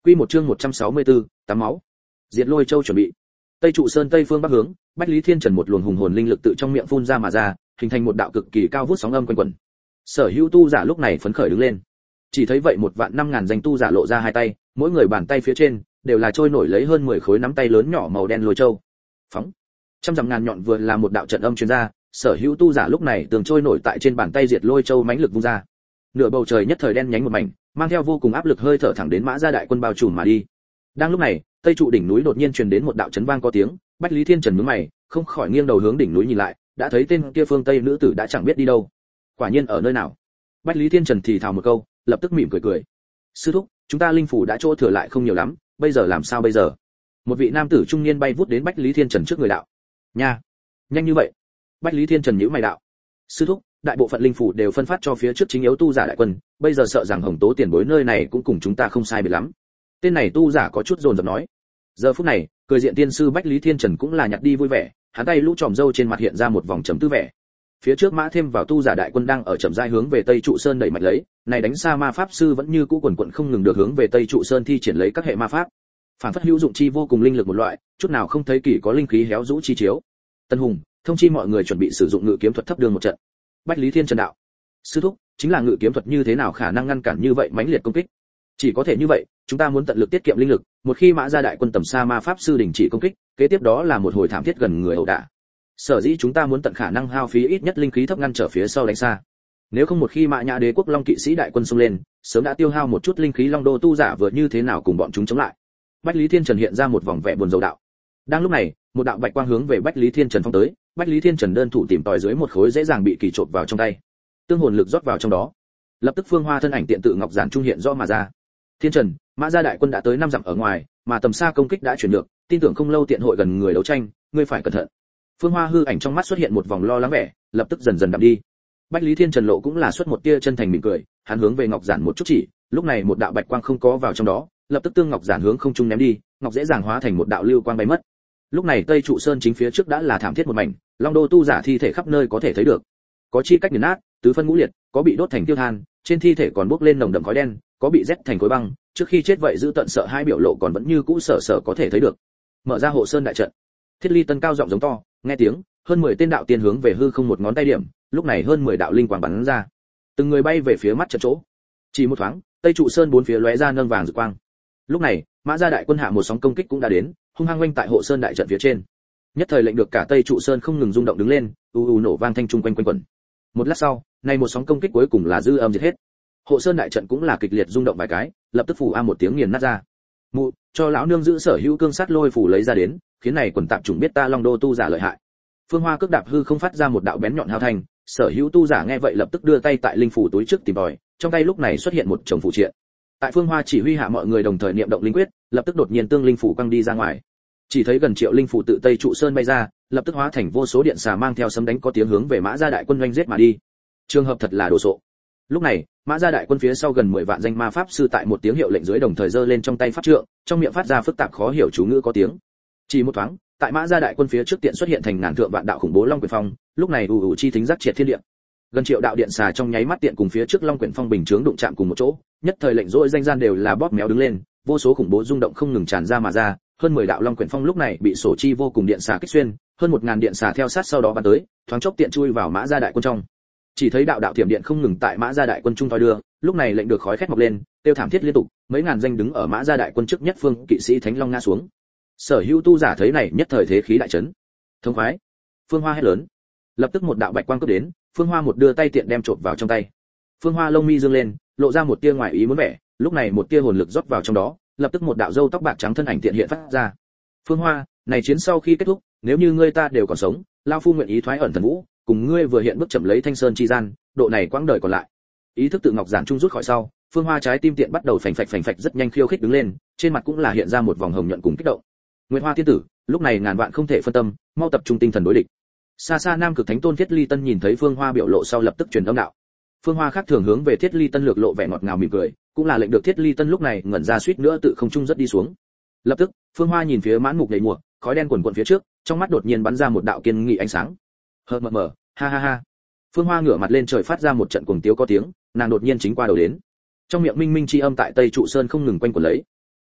Quy một chương 164, tắm máu. Diệt Lôi Châu chuẩn bị. Tây trụ sơn tây phương bắc hướng, Bách Lý Thiên Trần một luồng hùng hồn linh lực tự trong miệng phun ra mà ra, hình thành một đạo cực kỳ cao vút sóng âm quanh quẩn. Sở hữu tu giả lúc này phấn khởi đứng lên. Chỉ thấy vậy 1.500.000 danh tu giả lộ ra hai tay, mỗi người bàn tay phía trên đều là trôi nổi lấy hơn 10 khối nắm tay lớn nhỏ màu đen lôi châu. Phóng. Trăm dặm ngàn nhọn vừa là một đạo trận âm truyền ra, sở hữu tu giả lúc này tường trôi nổi tại trên bàn tay diệt lôi châu mãnh lực vung ra. Nửa bầu trời nhất thời đen nhánh một mảnh, mang theo vô cùng áp lực hơi thở thẳng đến Mã Gia đại quân bao trùm mà đi. Đang lúc này, tây trụ đỉnh núi đột nhiên truyền đến một đạo chấn vang có tiếng, Bách Lý Thiên Trần nhướng mày, không khỏi nghiêng đầu hướng đỉnh núi nhìn lại, đã thấy tên kia phương tây nữ tử đã chẳng biết đi đâu. Quả nhiên ở nơi nào? Bách Lý Thiên Trần thì thào một câu, lập tức mỉm cười. Sư thúc, chúng ta linh phủ đã chỗ thừa lại không nhiều lắm, bây giờ làm sao bây giờ? Một vị nam tử trung niên bay vút đến Bách Lý Thiên Trần trước người đạo. Nha, nhanh như vậy? Bách Lý Thiên Trần nhíu mày đạo. Sư thúc, đại bộ phận linh phủ đều phân phát cho phía trước chính yếu tu giả đại quân, bây giờ sợ rằng Hồng Tố tiền bối nơi này cũng cùng chúng ta không sai biệt lắm. Tên này tu giả có chút dồn dập nói. Giờ phút này, cười diện tiên sư Bách Lý Thiên Trần cũng là nhặt đi vui vẻ, hắn tay lũ tròm râu trên mặt hiện ra một vòng trầm tư vẻ. Phía trước mã thêm vào tu giả đại quân đang ở chậm rãi hướng về Tây trụ sơn đẩy mạnh lấy, này đánh xa ma pháp sư vẫn như cũ quần quật không ngừng được hướng về Tây trụ sơn thi triển lấy các hệ ma pháp. Phản phất hữu dụng chi vô cùng linh lực một loại, chút nào không thấy kỳ có linh khí héo rũ chi chiếu. Tân Hùng, thông chi mọi người chuẩn bị sử dụng ngự kiếm thuật thấp đường một trận. Bách Lý Thiên Trần đạo. Sư thúc, chính là ngự kiếm thuật như thế nào khả năng ngăn cản như vậy mãnh liệt công kích? Chỉ có thể như vậy, chúng ta muốn tận lực tiết kiệm linh lực, một khi Mã Gia đại quân tầm xa ma pháp sư đình chỉ công kích, kế tiếp đó là một hồi thảm thiết gần người ẩu đả. Sở dĩ chúng ta muốn tận khả năng hao phí ít nhất linh khí thấp ngăn trở phía sau đánh xa. Nếu không một khi Mã Nhã đế quốc Long kỵ sĩ đại quân xông lên, sớm đã tiêu hao một chút linh khí Long đô tu giả vừa như thế nào cùng bọn chúng chống lại. Bách Lý Thiên Trần hiện ra một vòng vẻ buồn rầu đạo. Đang lúc này, một đạo bạch quang hướng về Bách Lý Thiên Trần phong tới, Bách Lý Thiên Trần đơn thủ tìm tòi dưới một khối dễ dàng bị kỳ trộn vào trong tay. Tương hồn lực rót vào trong đó. Lập tức Phương Hoa thân ảnh tiện tự ngọc giản trung hiện rõ mà ra. Thiên Trần, Mã Gia đại quân đã tới 5 dặm ở ngoài, mà tầm xa công kích đã chuyển được, tin tưởng không lâu tiện hội gần người đấu tranh, ngươi phải cẩn thận. Phương Hoa hư ảnh trong mắt xuất hiện một vòng lo lắng vẻ, lập tức dần dần đậm đi. Bách Lý Thiên Trần lộ cũng là xuất một tia chân thành mỉm cười, hắn hướng về ngọc giản một chút chỉ, lúc này một đạo bạch quang không có vào trong đó, lập tức tương ngọc giản hướng không trung ném đi, ngọc dễ dàng hóa thành một đạo lưu quang bay mất. Lúc này Tây trụ sơn chính phía trước đã là thảm thiết một mảnh, Long đô tu giả thi thể khắp nơi có thể thấy được. Có chi cách nghiền nát, tứ phân ngũ liệt, có bị đốt thành tiêu than, trên thi thể còn bốc lên nồng đậm khói đen, có bị rét thành khối băng, trước khi chết vậy giữ tận sợ hai biểu lộ còn vẫn như cũ sợ có thể thấy được. Mở ra hộ sơn đại trận. Thiết Ly Tân cao giọng giống to, nghe tiếng, hơn 10 tên đạo tiên hướng về hư không một ngón tay điểm, lúc này hơn 10 đạo linh quang bắn ra. Từng người bay về phía mắt trận chỗ. Chỉ một thoáng, Tây trụ sơn bốn phía lóe ra nâng vàng rực quang. Lúc này, Mã Gia đại quân hạ một sóng công kích cũng đã đến, hung hăng quanh tại hộ sơn đại trận phía trên. Nhất thời lệnh được cả Tây trụ sơn không ngừng rung động đứng lên, nổ vang thanh trung quanh quanh quẩn. Một lát sau, này một sóng công kích cuối cùng là dư âm diệt hết. Hộ sơn đại trận cũng là kịch liệt rung động vài cái, lập tức phủ a một tiếng nghiền nát ra. Mụ, cho lão nương giữ sở hữu cương sát lôi phủ lấy ra đến, khiến này quần tạp chủng biết ta Long đô tu giả lợi hại. Phương Hoa cước đạp hư không phát ra một đạo bén nhọn hao thành, sở hữu tu giả nghe vậy lập tức đưa tay tại linh phủ túi trước tìm tòi, trong tay lúc này xuất hiện một chồng phụ triện. Tại Phương Hoa chỉ huy hạ mọi người đồng thời niệm động linh quyết, lập tức đột nhiên tương linh phủ quăng đi ra ngoài. Chỉ thấy gần triệu linh phủ tự Tây trụ sơn bay ra, lập tức hóa thành vô số điện xà mang theo sấm đánh có tiếng hướng về Mã Gia đại quân doanh giết mà đi. Trường hợp thật là đồ sộ. Lúc này, Mã Gia đại quân phía sau gần 10 vạn danh ma pháp sư tại một tiếng hiệu lệnh dưới đồng thời giơ lên trong tay pháp trượng, trong miệng phát ra phức tạp khó hiểu chú ngữ có tiếng. Chỉ một thoáng, tại Mã Gia đại quân phía trước tiện xuất hiện thành ngàn thượng vạn đạo khủng bố long quyển phong, lúc này chi thính giác triệt thiên địa. Gần triệu đạo điện xà trong nháy mắt tiện cùng phía trước long quyển phong bình chướng đụng chạm cùng một chỗ, nhất thời lệnh dỗi danh gian đều là bóp méo đứng lên, vô số khủng bố rung động không ngừng tràn ra mà ra, hơn 10 đạo long quyển phong lúc này bị sổ chi vô cùng điện xà kích xuyên, hơn 1000 điện xà theo sát sau đó bắn tới, thoáng chốc tiện chui vào Mã Gia đại quân trong. Chỉ thấy đạo đạo thiểm điện không ngừng tại Mã Gia đại quân trung thoi đưa, lúc này lệnh được khói khét mọc lên, tiêu thảm thiết liên tục, mấy ngàn danh đứng ở Mã Gia đại quân trước nhất phương kỵ sĩ thánh long ngã xuống. Sở hữu tu giả thấy này nhất thời thế khí đại chấn. Thông khoái. Phương Hoa hét lớn. Lập tức một đạo bạch quang cướp đến, Phương Hoa một đưa tay tiện đem trộn vào trong tay. Phương Hoa lông mi dương lên, lộ ra một tia ngoài ý muốn vẻ, lúc này một tia hồn lực rót vào trong đó, lập tức một đạo râu tóc bạc trắng thân ảnh tiện hiện phát ra. Phương Hoa, này chiến sau khi kết thúc, nếu như ngươi ta đều còn sống, lão phu nguyện ý thoái ẩn thần vũ, cùng ngươi vừa hiện bước chậm lấy Thanh Sơn chi gian, độ này quãng đời còn lại. Ý thức tự ngọc giản trung rút khỏi sau, Phương Hoa trái tim tiện bắt đầu phành phạch rất nhanh khiêu khích đứng lên, trên mặt cũng là hiện ra một vòng hồng nhuận cùng kích động. Nguyệt Hoa tiên tử, lúc này ngàn vạn không thể phân tâm, mau tập trung tinh thần đối địch. Xa xa Nam Cực Thánh Tôn Thiết Ly Tân nhìn thấy Phương Hoa biểu lộ sau lập tức truyền âm đạo. Phương Hoa khác thường hướng về Thiết Ly Tân lược lộ vẻ ngọt ngào mỉm cười, cũng là lệnh được Thiết Ly Tân lúc này ngẩn ra suýt nữa tự không trung rất đi xuống. Lập tức, Phương Hoa nhìn phía mãn mục đầy mùa, khói đen quần quần phía trước, trong mắt đột nhiên bắn ra một đạo kiên nghị ánh sáng. Hờ mờ, ha ha ha. Phương Hoa ngửa mặt lên trời phát ra một trận cuồng tiếu có tiếng, nàng đột nhiên chính qua đầu đến. Trong miệng minh minh chi âm tại Tây trụ sơn không ngừng quanh quẩn lấy.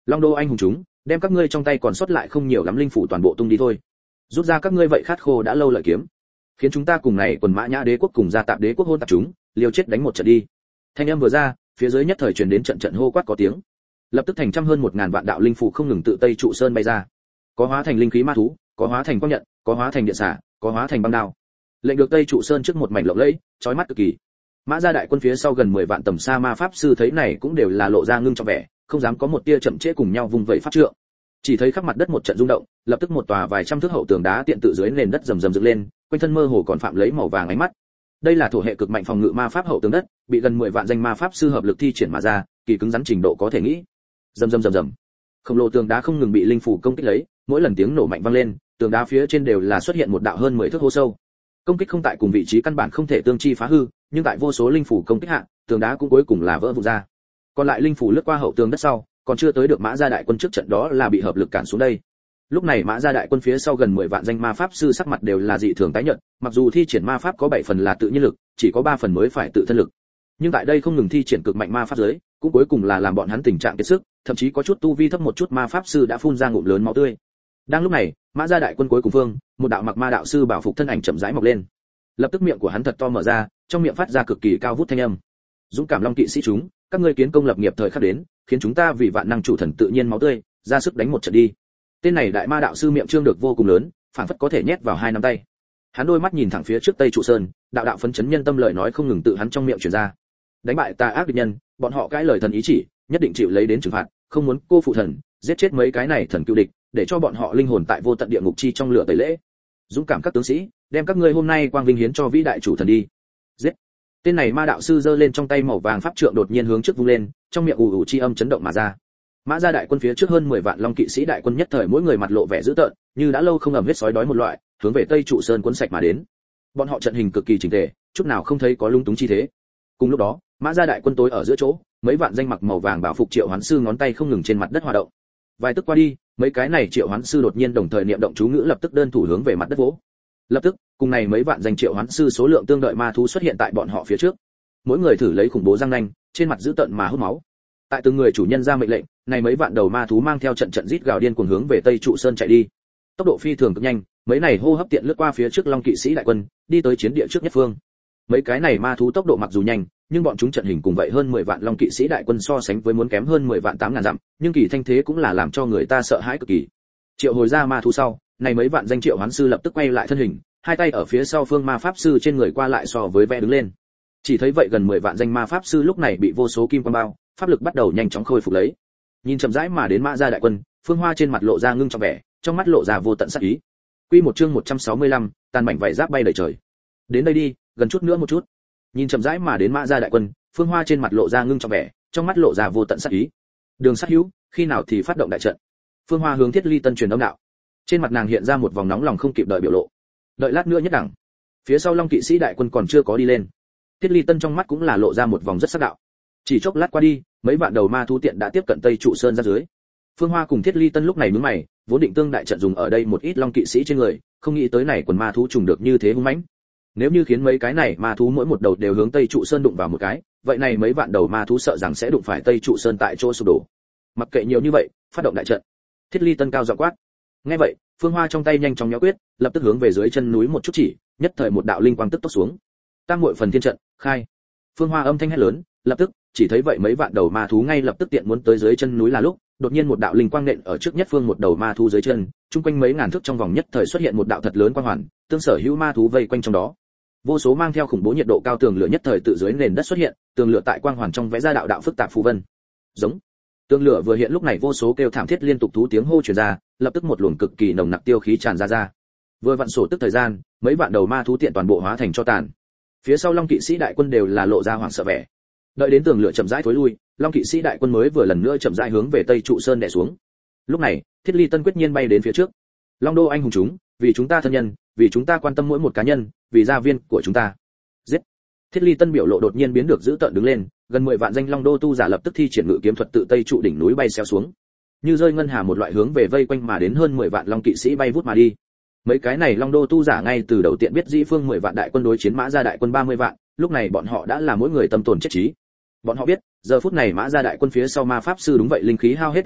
Long đô anh hùng chúng, đem các ngươi trong tay còn sót lại không nhiều lắm linh phủ toàn bộ tung đi thôi. Rút ra các ngươi vậy khát khô đã lâu lợi kiếm, khiến chúng ta cùng này quần Mã Nhã đế quốc cùng Gia Tạp đế quốc hôn tạp chúng, liều chết đánh một trận đi. Thanh âm vừa ra, phía dưới nhất thời truyền đến trận trận hô quát có tiếng. Lập tức thành trăm hơn 1000 vạn đạo linh phủ không ngừng tự Tây trụ sơn bay ra. Có hóa thành linh khí ma thú, có hóa thành quang nhận, có hóa thành điện xả, có hóa thành băng đao. Lệnh được Tây trụ sơn trước một mảnh lộng lẫy, chói mắt cực kỳ. Mã Gia đại quân phía sau gần 10 vạn tầm xa ma pháp sư thấy này cũng đều là lộ ra ngưng trọng vẻ, không dám có một tia chậm trễ cùng nhau vùng vẫy pháp trượng. Chỉ thấy khắp mặt đất một trận rung động, lập tức một tòa vài trăm thước hậu tường đá tiện tự dưới nền đất rầm rầm dựng lên, quanh thân mơ hồ còn phạm lấy màu vàng ánh mắt. Đây là thổ hệ cực mạnh phòng ngự ma pháp hậu tường đất, bị gần 10 vạn danh ma pháp sư hợp lực thi triển mà ra, kỳ cứng rắn trình độ có thể nghĩ. Rầm rầm rầm rầm. Khổng lồ tường đá không ngừng bị linh phủ công kích lấy, mỗi lần tiếng nổ mạnh vang lên, tường đá phía trên đều là xuất hiện một đạo hơn 10 thước hố sâu. Công kích không tại cùng vị trí căn bản không thể tương chi phá hư, nhưng tại vô số linh phủ công kích hạ, tường đá cũng cuối cùng là vỡ vụn ra. Còn lại linh phủ lướt qua hậu tường đất sau, còn chưa tới được Mã Gia đại quân trước trận đó là bị hợp lực cản xuống đây. Lúc này Mã Gia đại quân phía sau gần 10 vạn danh ma pháp sư sắc mặt đều là dị thường tái nhợt, mặc dù thi triển ma pháp có 7 phần là tự nhiên lực, chỉ có 3 phần mới phải tự thân lực. Nhưng tại đây không ngừng thi triển cực mạnh ma pháp giới, cũng cuối cùng là làm bọn hắn tình trạng kiệt sức, thậm chí có chút tu vi thấp một chút ma pháp sư đã phun ra ngụm lớn máu tươi. Đang lúc này, Mã Gia đại quân cuối cùng phương, một đạo mặc ma đạo sư bảo phục thân ảnh chậm rãi mọc lên. Lập tức miệng của hắn thật to mở ra, trong miệng phát ra cực kỳ cao vút thanh âm. Dũng cảm long kỵ sĩ chúng, các ngươi kiến công lập nghiệp thời khắc đến, khiến chúng ta vì vạn năng chủ thần tự nhiên máu tươi, ra sức đánh một trận đi. Tên này đại ma đạo sư miệng trương được vô cùng lớn, phảng phất có thể nhét vào 2 nắm tay. Hắn đôi mắt nhìn thẳng phía trước Tây trụ sơn, đạo đạo phấn chấn nhân tâm lời nói không ngừng tự hắn trong miệng truyền ra. Đánh bại tà ác địch nhân, bọn họ cãi lời thần ý chỉ, nhất định chịu lấy đến trừng phạt, không muốn cô phụ thần, giết chết mấy cái này thần cựu địch, để cho bọn họ linh hồn tại vô tận địa ngục chi trong lửa tẩy lễ. Dũng cảm các tướng sĩ, đem các ngươi hôm nay quang vinh hiến cho vĩ đại chủ thần đi. Giết. Tên này ma đạo sư giơ lên trong tay màu vàng pháp trượng đột nhiên hướng trước vung lên, trong miệng ù ù chi âm chấn động mà ra. Mã Gia đại quân phía trước hơn 10 vạn long kỵ sĩ đại quân nhất thời mỗi người mặt lộ vẻ dữ tợn, như đã lâu không ẩm huyết sói đói một loại, hướng về Tây trụ sơn cuốn sạch mà đến. Bọn họ trận hình cực kỳ chỉnh tề, chút nào không thấy có lung túng chi thế. Cùng lúc đó, Mã Gia đại quân tối ở giữa chỗ, mấy vạn danh mặc màu vàng bảo phục triệu hoán sư ngón tay không ngừng trên mặt đất hoạt động. Vài tức qua đi, mấy cái này triệu hoán sư đột nhiên đồng thời niệm động chú ngữ lập tức đơn thủ hướng về mặt đất vỗ. Lập tức, cùng này mấy vạn danh triệu hoán sư số lượng tương đợi ma thú xuất hiện tại bọn họ phía trước. Mỗi người thử lấy khủng bố răng nanh, trên mặt dữ tợn mà hút máu. Tại từng người chủ nhân ra mệnh lệnh, này mấy vạn đầu ma thú mang theo trận trận rít gào điên cuồng hướng về Tây trụ sơn chạy đi. Tốc độ phi thường cực nhanh, mấy này hô hấp tiện lướt qua phía trước long kỵ sĩ đại quân, đi tới chiến địa trước nhất phương. Mấy cái này ma thú tốc độ mặc dù nhanh, nhưng bọn chúng trận hình cùng vậy hơn 10 vạn long kỵ sĩ đại quân so sánh với muốn kém hơn 10 vạn 8000 dặm, nhưng kỳ thanh thế cũng là làm cho người ta sợ hãi cực kỳ. Triệu hồi ra ma thú sau, này mấy vạn danh triệu hoán sư lập tức quay lại thân hình, hai tay ở phía sau phương ma pháp sư trên người qua lại so với vẽ đứng lên. Chỉ thấy vậy gần 10 vạn danh ma pháp sư lúc này bị vô số kim quang bao, pháp lực bắt đầu nhanh chóng khôi phục lấy. Nhìn chậm rãi mà đến Mã Gia đại quân, Phương Hoa trên mặt lộ ra ngưng trọng vẻ, trong mắt lộ ra vô tận sát ý. Quy một chương 165, tàn mảnh vảy giáp bay đầy trời. Đến đây đi, gần chút nữa một chút. Nhìn chậm rãi mà đến Mã Gia đại quân, Phương Hoa trên mặt lộ ra ngưng trọng vẻ, trong mắt lộ ra vô tận sát ý. Đường Sát Hữu, khi nào thì phát động đại trận? Phương Hoa hướng Thiết Ly Tân truyền âm đạo. Trên mặt nàng hiện ra một vòng nóng lòng không kịp đợi biểu lộ. Đợi lát nữa nhất đẳng. Phía sau Long kỵ sĩ đại quân còn chưa có đi lên. Thiết Ly Tân trong mắt cũng là lộ ra một vòng rất sắc đạo. Chỉ chốc lát qua đi, mấy vạn đầu ma thú tiện đã tiếp cận Tây trụ sơn ra dưới. Phương Hoa cùng Thiết Ly Tân lúc này nhướng mày, vốn định tương đại trận dùng ở đây một ít long kỵ sĩ trên người, không nghĩ tới này quần ma thú trùng được như thế hung mãnh. Nếu như khiến mấy cái này ma thú mỗi một đầu đều hướng Tây trụ sơn đụng vào một cái, vậy này mấy vạn đầu ma thú sợ rằng sẽ đụng phải Tây trụ sơn tại chỗ sụp đổ. Mặc kệ nhiều như vậy, phát động đại trận. Thiết Ly Tân cao giọng quát. Nghe vậy, Phương Hoa trong tay nhanh chóng nhó quyết, lập tức hướng về dưới chân núi một chút chỉ, nhất thời một đạo linh quang tức tốc xuống. Tam muội phần thiên trận, khai. Phương Hoa âm thanh hét lớn, lập tức, chỉ thấy vậy mấy vạn đầu ma thú ngay lập tức tiện muốn tới dưới chân núi là lúc, đột nhiên một đạo linh quang nện ở trước nhất phương một đầu ma thú dưới chân, chung quanh mấy ngàn thước trong vòng nhất thời xuất hiện một đạo thật lớn quang hoàn, tương sở hữu ma thú vây quanh trong đó. Vô số mang theo khủng bố nhiệt độ cao tường lửa nhất thời tự dưới nền đất xuất hiện, tường lửa tại quang hoàn trong vẽ ra đạo đạo phức tạp phù vân. Giống. Tường lửa vừa hiện lúc này vô số kêu thảm thiết liên tục thú tiếng hô truyền ra, lập tức một luồng cực kỳ nồng nặc tiêu khí tràn ra. Vừa vặn sổ tức thời gian, mấy vạn đầu ma thú tiện toàn bộ hóa thành cho tàn. Phía sau Long kỵ sĩ đại quân đều là lộ ra hoảng sợ vẻ. Đợi đến tường lửa chậm rãi thối lui, Long kỵ sĩ đại quân mới vừa lần nữa chậm rãi hướng về Tây trụ sơn đè xuống. Lúc này, Thiết Ly Tân quyết nhiên bay đến phía trước. Long đô anh hùng chúng, vì chúng ta thân nhân, vì chúng ta quan tâm mỗi một cá nhân, vì gia viên của chúng ta. Giết. Thiết Ly Tân biểu lộ đột nhiên biến được dữ tợn đứng lên, gần 10 vạn danh Long đô tu giả lập tức thi triển ngự kiếm thuật tự Tây trụ đỉnh núi bay xéo xuống. Như rơi ngân hà một loại hướng về vây quanh mà đến hơn 10 vạn Long kỵ sĩ bay vút mà đi. Mấy cái này Long đô tu giả ngay từ đầu tiện biết dĩ phương 10 vạn đại quân đối chiến Mã Gia đại quân 30 vạn, lúc này bọn họ đã là mỗi người tâm tồn chết trí. Bọn họ biết, giờ phút này Mã Gia đại quân phía sau ma pháp sư đúng vậy linh khí hao hết là lúc,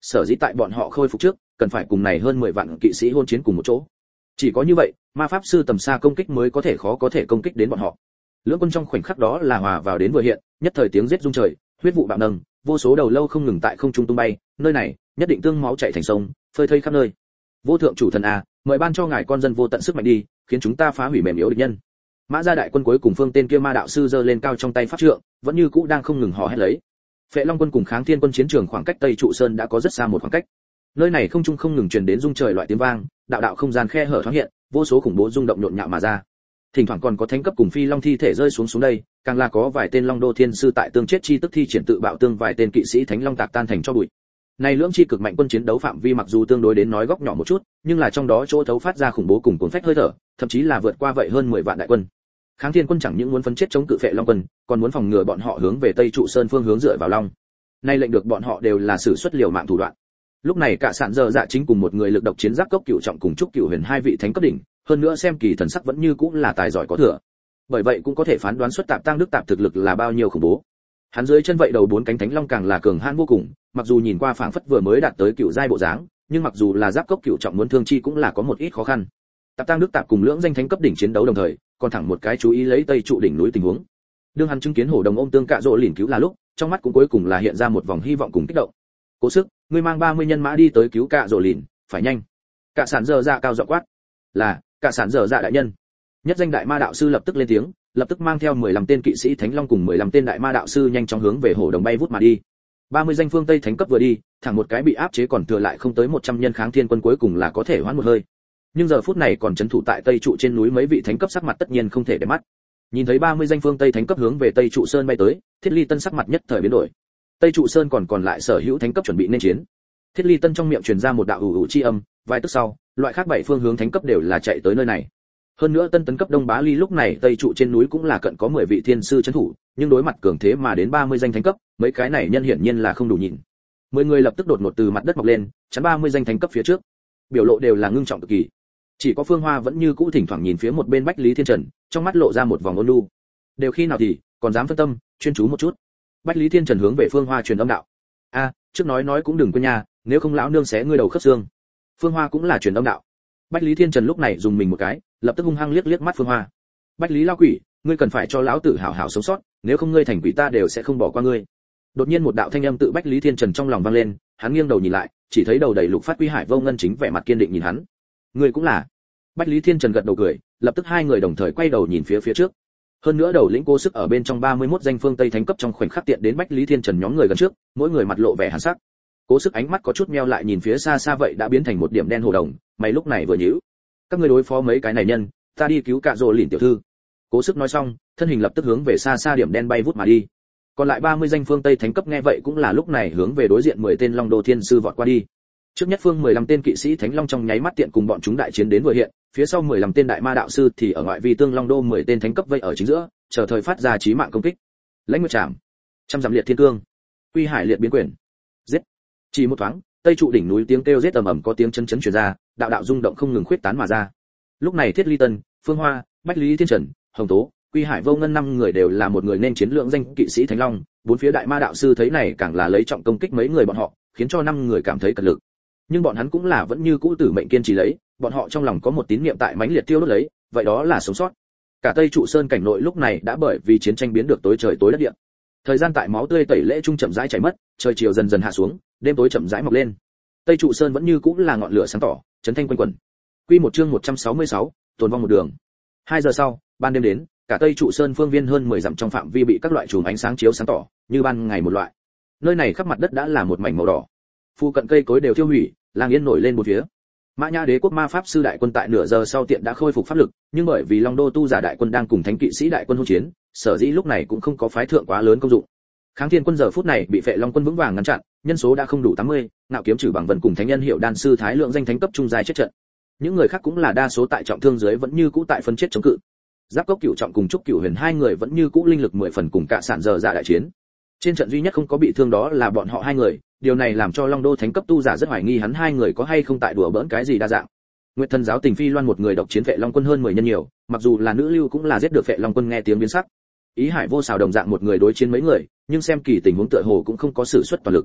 sở dĩ tại bọn họ khôi phục trước, cần phải cùng này hơn 10 vạn kỵ sĩ hôn chiến cùng một chỗ. Chỉ có như vậy, ma pháp sư tầm xa công kích mới có thể công kích đến bọn họ. Lưỡng quân trong khoảnh khắc đó là hòa vào đến vừa hiện, nhất thời tiếng giết rung trời, huyết vụ bạo nâng, vô số đầu lâu không ngừng tại không trung tung bay, nơi này nhất định tương máu chảy thành sông, phơi thây khắp nơi. Vô thượng chủ thần a, mời ban cho ngài con dân vô tận sức mạnh đi, khiến chúng ta phá hủy mềm yếu địch nhân. Mã gia đại quân cuối cùng phương tên kia ma đạo sư giơ lên cao trong tay pháp trượng, vẫn như cũ đang không ngừng hò hét lấy. Phệ Long quân cùng Kháng Thiên quân chiến trường khoảng cách Tây Trụ Sơn đã có rất xa một khoảng cách. Nơi này không trung không ngừng truyền đến rung trời loại tiếng vang, đạo đạo không gian khe hở thoáng hiện, vô số khủng bố rung động nhộn nhạo mà ra. Thỉnh thoảng còn có thánh cấp cùng phi long thi thể rơi xuống đây, càng là có vài tên long đô thiên sư tại tương chết chi tức thi triển tự bạo tương vài tên kỵ sĩ thánh long tạc tan thành cho bụi. Này lưỡng chi cực mạnh quân chiến đấu phạm vi mặc dù tương đối đến nói góc nhỏ một chút, nhưng là trong đó chỗ thấu phát ra khủng bố cùng cuốn phách hơi thở, thậm chí là vượt qua vậy hơn 10 vạn đại quân. Kháng Thiên quân chẳng những muốn phấn chết chống cự Phệ Long quân, còn muốn phòng ngừa bọn họ hướng về Tây Trụ Sơn phương hướng dựa vào long. Nay lệnh được bọn họ đều là sử xuất liều mạng thủ đoạn. Lúc này cả sạn giờ dạ chính cùng một người lực độc chiến giáp cốc cựu trọng cùng trúc cựu huyền hai vị thánh cấp đỉnh, hơn nữa xem kỳ thần sắc vẫn như cũng là tài giỏi có thừa. Bởi vậy cũng có thể phán đoán xuất tạp tăng đức tạp thực lực là bao nhiêu khủng bố. Hắn dưới chân vậy đầu bốn cánh thánh long càng là cường hãn vô cùng, mặc dù nhìn qua phảng phất vừa mới đạt tới cựu giai bộ dáng, nhưng mặc dù là giáp cốc cựu trọng muốn thương chi cũng là có một ít khó khăn. Tạp tăng đức tạp cùng lưỡng danh thánh cấp đỉnh chiến đấu đồng thời, còn thẳng một cái chú ý lấy Tây Trụ đỉnh núi tình huống. Đương hắn chứng kiến hổ đồng ôm tương cạ rỗ lìn cứu là lúc, trong mắt cũng cuối cùng là hiện ra một vòng hy vọng cùng kích động. Cố sức, ngươi mang 30 nhân mã đi tới cứu cạ rỗ lìn, phải nhanh. Cạ sản giờ dạ cao giọng quát. Là, cạ sản giờ dạ đại nhân. Nhất danh đại ma đạo sư lập tức lên tiếng, lập tức mang theo 15 tên kỵ sĩ thánh long cùng 15 tên đại ma đạo sư nhanh chóng hướng về hổ đồng bay vút mà đi. 30 danh phương Tây thánh cấp vừa đi, thẳng một cái bị áp chế còn thừa lại không tới 100 nhân Kháng Thiên quân cuối cùng là có thể hoãn một hơi. Nhưng giờ phút này còn trấn thủ tại Tây Trụ trên núi mấy vị thánh cấp sắc mặt tất nhiên không thể để mắt. Nhìn thấy 30 danh phương Tây thánh cấp hướng về Tây Trụ Sơn bay tới, Thiết Ly Tân sắc mặt nhất thời biến đổi. Tây Trụ Sơn còn lại sở hữu thánh cấp chuẩn bị nên chiến. Thiết Ly Tân trong miệng truyền ra một đạo ù ù chi âm, vài tức sau, loại khác bảy phương hướng thánh cấp đều là chạy tới nơi này. Hơn nữa Tân tấn cấp Đông Bá Ly lúc này Tây Trụ trên núi cũng là cận có 10 vị thiên sư trấn thủ, nhưng đối mặt cường thế mà đến 30 danh thánh cấp, mấy cái này nhân hiển nhiên là không đủ nhìn. 10 người lập tức đột ngột từ mặt đất mọc lên, chắn 30 danh thánh cấp phía trước. Biểu lộ đều là ngưng trọng cực kỳ. Chỉ có Phương Hoa vẫn như cũ thỉnh thoảng nhìn phía một bên Bách Lý Thiên Trần, trong mắt lộ ra một vòng ôn nhu. Đều khi nào thì, còn dám phân tâm, chuyên chú một chút. Bách Lý Thiên Trần hướng về Phương Hoa truyền âm đạo. A, trước nói cũng đừng quên nha, nếu không lão nương xé ngươi đầu khớp xương. Phương Hoa cũng là truyền âm đạo. Bách Lý Thiên Trần lúc này dùng mình một cái, lập tức hung hăng liếc mắt Phương Hoa. Bách Lý lão quỷ, ngươi cần phải cho lão tử hảo hảo sống sót, nếu không ngươi thành quỷ ta đều sẽ không bỏ qua ngươi. Đột nhiên một đạo thanh âm tự Bách Lý Thiên Trần trong lòng vang lên, hắn nghiêng đầu nhìn lại, chỉ thấy đầu đầy lục phát Quy Hải Vô Ngân chính vẻ mặt kiên định nhìn hắn. Ngươi cũng là. Bách Lý Thiên Trần gật đầu cười, lập tức hai người đồng thời quay đầu nhìn phía trước. Hơn nữa đầu lĩnh Cố Sức ở bên trong 31 danh phương Tây thánh cấp trong khoảnh khắc tiện đến Bách Lý Thiên Trần nhóm người gần trước, mỗi người mặt lộ vẻ hàn sắc. Cố Sức ánh mắt có chút meo lại nhìn phía xa xa vậy đã biến thành một điểm đen hồ đồng, mày lúc này vừa nhíu. Các ngươi đối phó mấy cái này nhân, ta đi cứu cạ rồ lìn tiểu thư. Cố Sức nói xong, thân hình lập tức hướng về xa xa điểm đen bay vút mà đi. Còn lại 30 danh phương Tây thánh cấp nghe vậy cũng là lúc này hướng về đối diện 10 tên Long Đô Thiên sư vọt qua đi. Trước nhất phương 15 tên kỵ sĩ thánh long trong nháy mắt tiện cùng bọn chúng đại chiến đến vừa hiện, phía sau 15 tên đại ma đạo sư thì ở ngoại vi tương Long Đô 10 tên thánh cấp vây ở chính giữa, chờ thời phát ra chí mạng công kích. Lãnh Nguyệt Trảm, trăm dặm liệt thiên cương, Quy Hải liệt biến quyền. Giết. Chỉ một thoáng, Tây Trụ đỉnh núi tiếng kêu giết ầm ầm có tiếng chấn chấn truyền ra, đạo đạo rung động không ngừng khuyết tán mà ra. Lúc này Thiết Ly Tân, Phương Hoa, Bách Lý Thiên Trần, Hồng Tố, Quy Hải Vô Ngân năm người đều là một người nên chiến lượng danh kỵ sĩ thánh long, bốn phía đại ma đạo sư thấy này càng là lấy trọng công kích mấy người bọn họ, khiến cho năm người cảm thấy cật lực. Nhưng bọn hắn cũng là vẫn như cũ tử mệnh kiên trì lấy, bọn họ trong lòng có một tín niệm tại mãnh liệt tiêu đốt lấy, vậy đó là sống sót. Cả Tây Trụ Sơn cảnh nội lúc này đã bởi vì chiến tranh biến được tối trời tối đất địa. Thời gian tại máu tươi tẩy lễ trung chậm rãi chảy mất, trời chiều dần dần hạ xuống, đêm tối chậm rãi mọc lên. Tây Trụ Sơn vẫn như cũ là ngọn lửa sáng tỏ, chấn thanh quanh quẩn. Quy một chương 166, tồn vong một đường. 2 giờ sau, ban đêm đến, cả Tây Trụ Sơn phương viên hơn 10 dặm trong phạm vi bị các loại chùm ánh sáng chiếu sáng tỏ, như ban ngày một loại. Nơi này khắp mặt đất đã là một mảnh màu đỏ. Phu cận cây cối đều tiêu hủy, lang yên nổi lên một phía. Mã Nhã Đế quốc ma pháp sư đại quân tại nửa giờ sau tiện đã khôi phục pháp lực, nhưng bởi vì Long Đô tu giả đại quân đang cùng thánh kỵ sĩ đại quân hỗn chiến, sở dĩ lúc này cũng không có phái thượng quá lớn công dụng. Kháng Thiên quân giờ phút này bị Phệ Long quân vững vàng ngăn chặn, nhân số đã không đủ 80, Ngạo Kiếm Trử Bằng Vân cùng Thánh Nhân Hiệu Đan sư Thái Lượng danh thánh cấp trung giai chết trận. Những người khác cũng là đa số tại trọng thương dưới vẫn như cũ tại phân chết chống cự. Giáp Cốc Cửu trọng cùng Trúc Cửu Huyền hai người vẫn như cũ linh lực 10 phần cùng cả sản giờ dạ đại chiến. Trên trận duy nhất không có bị thương đó là bọn họ hai người, điều này làm cho Long Đô thánh cấp tu giả rất hoài nghi hắn hai người có hay không tại đùa bỡn cái gì đa dạng. Nguyệt Thần giáo Tình Phi Loan một người độc chiến Phệ Long quân hơn 10 nhân nhiều, mặc dù là nữ lưu cũng là giết được Phệ Long quân nghe tiếng biến sắc. Ý Hải Vô Sào đồng dạng một người đối chiến mấy người, nhưng xem kỳ tình huống tựa hồ cũng không có sử xuất toàn lực.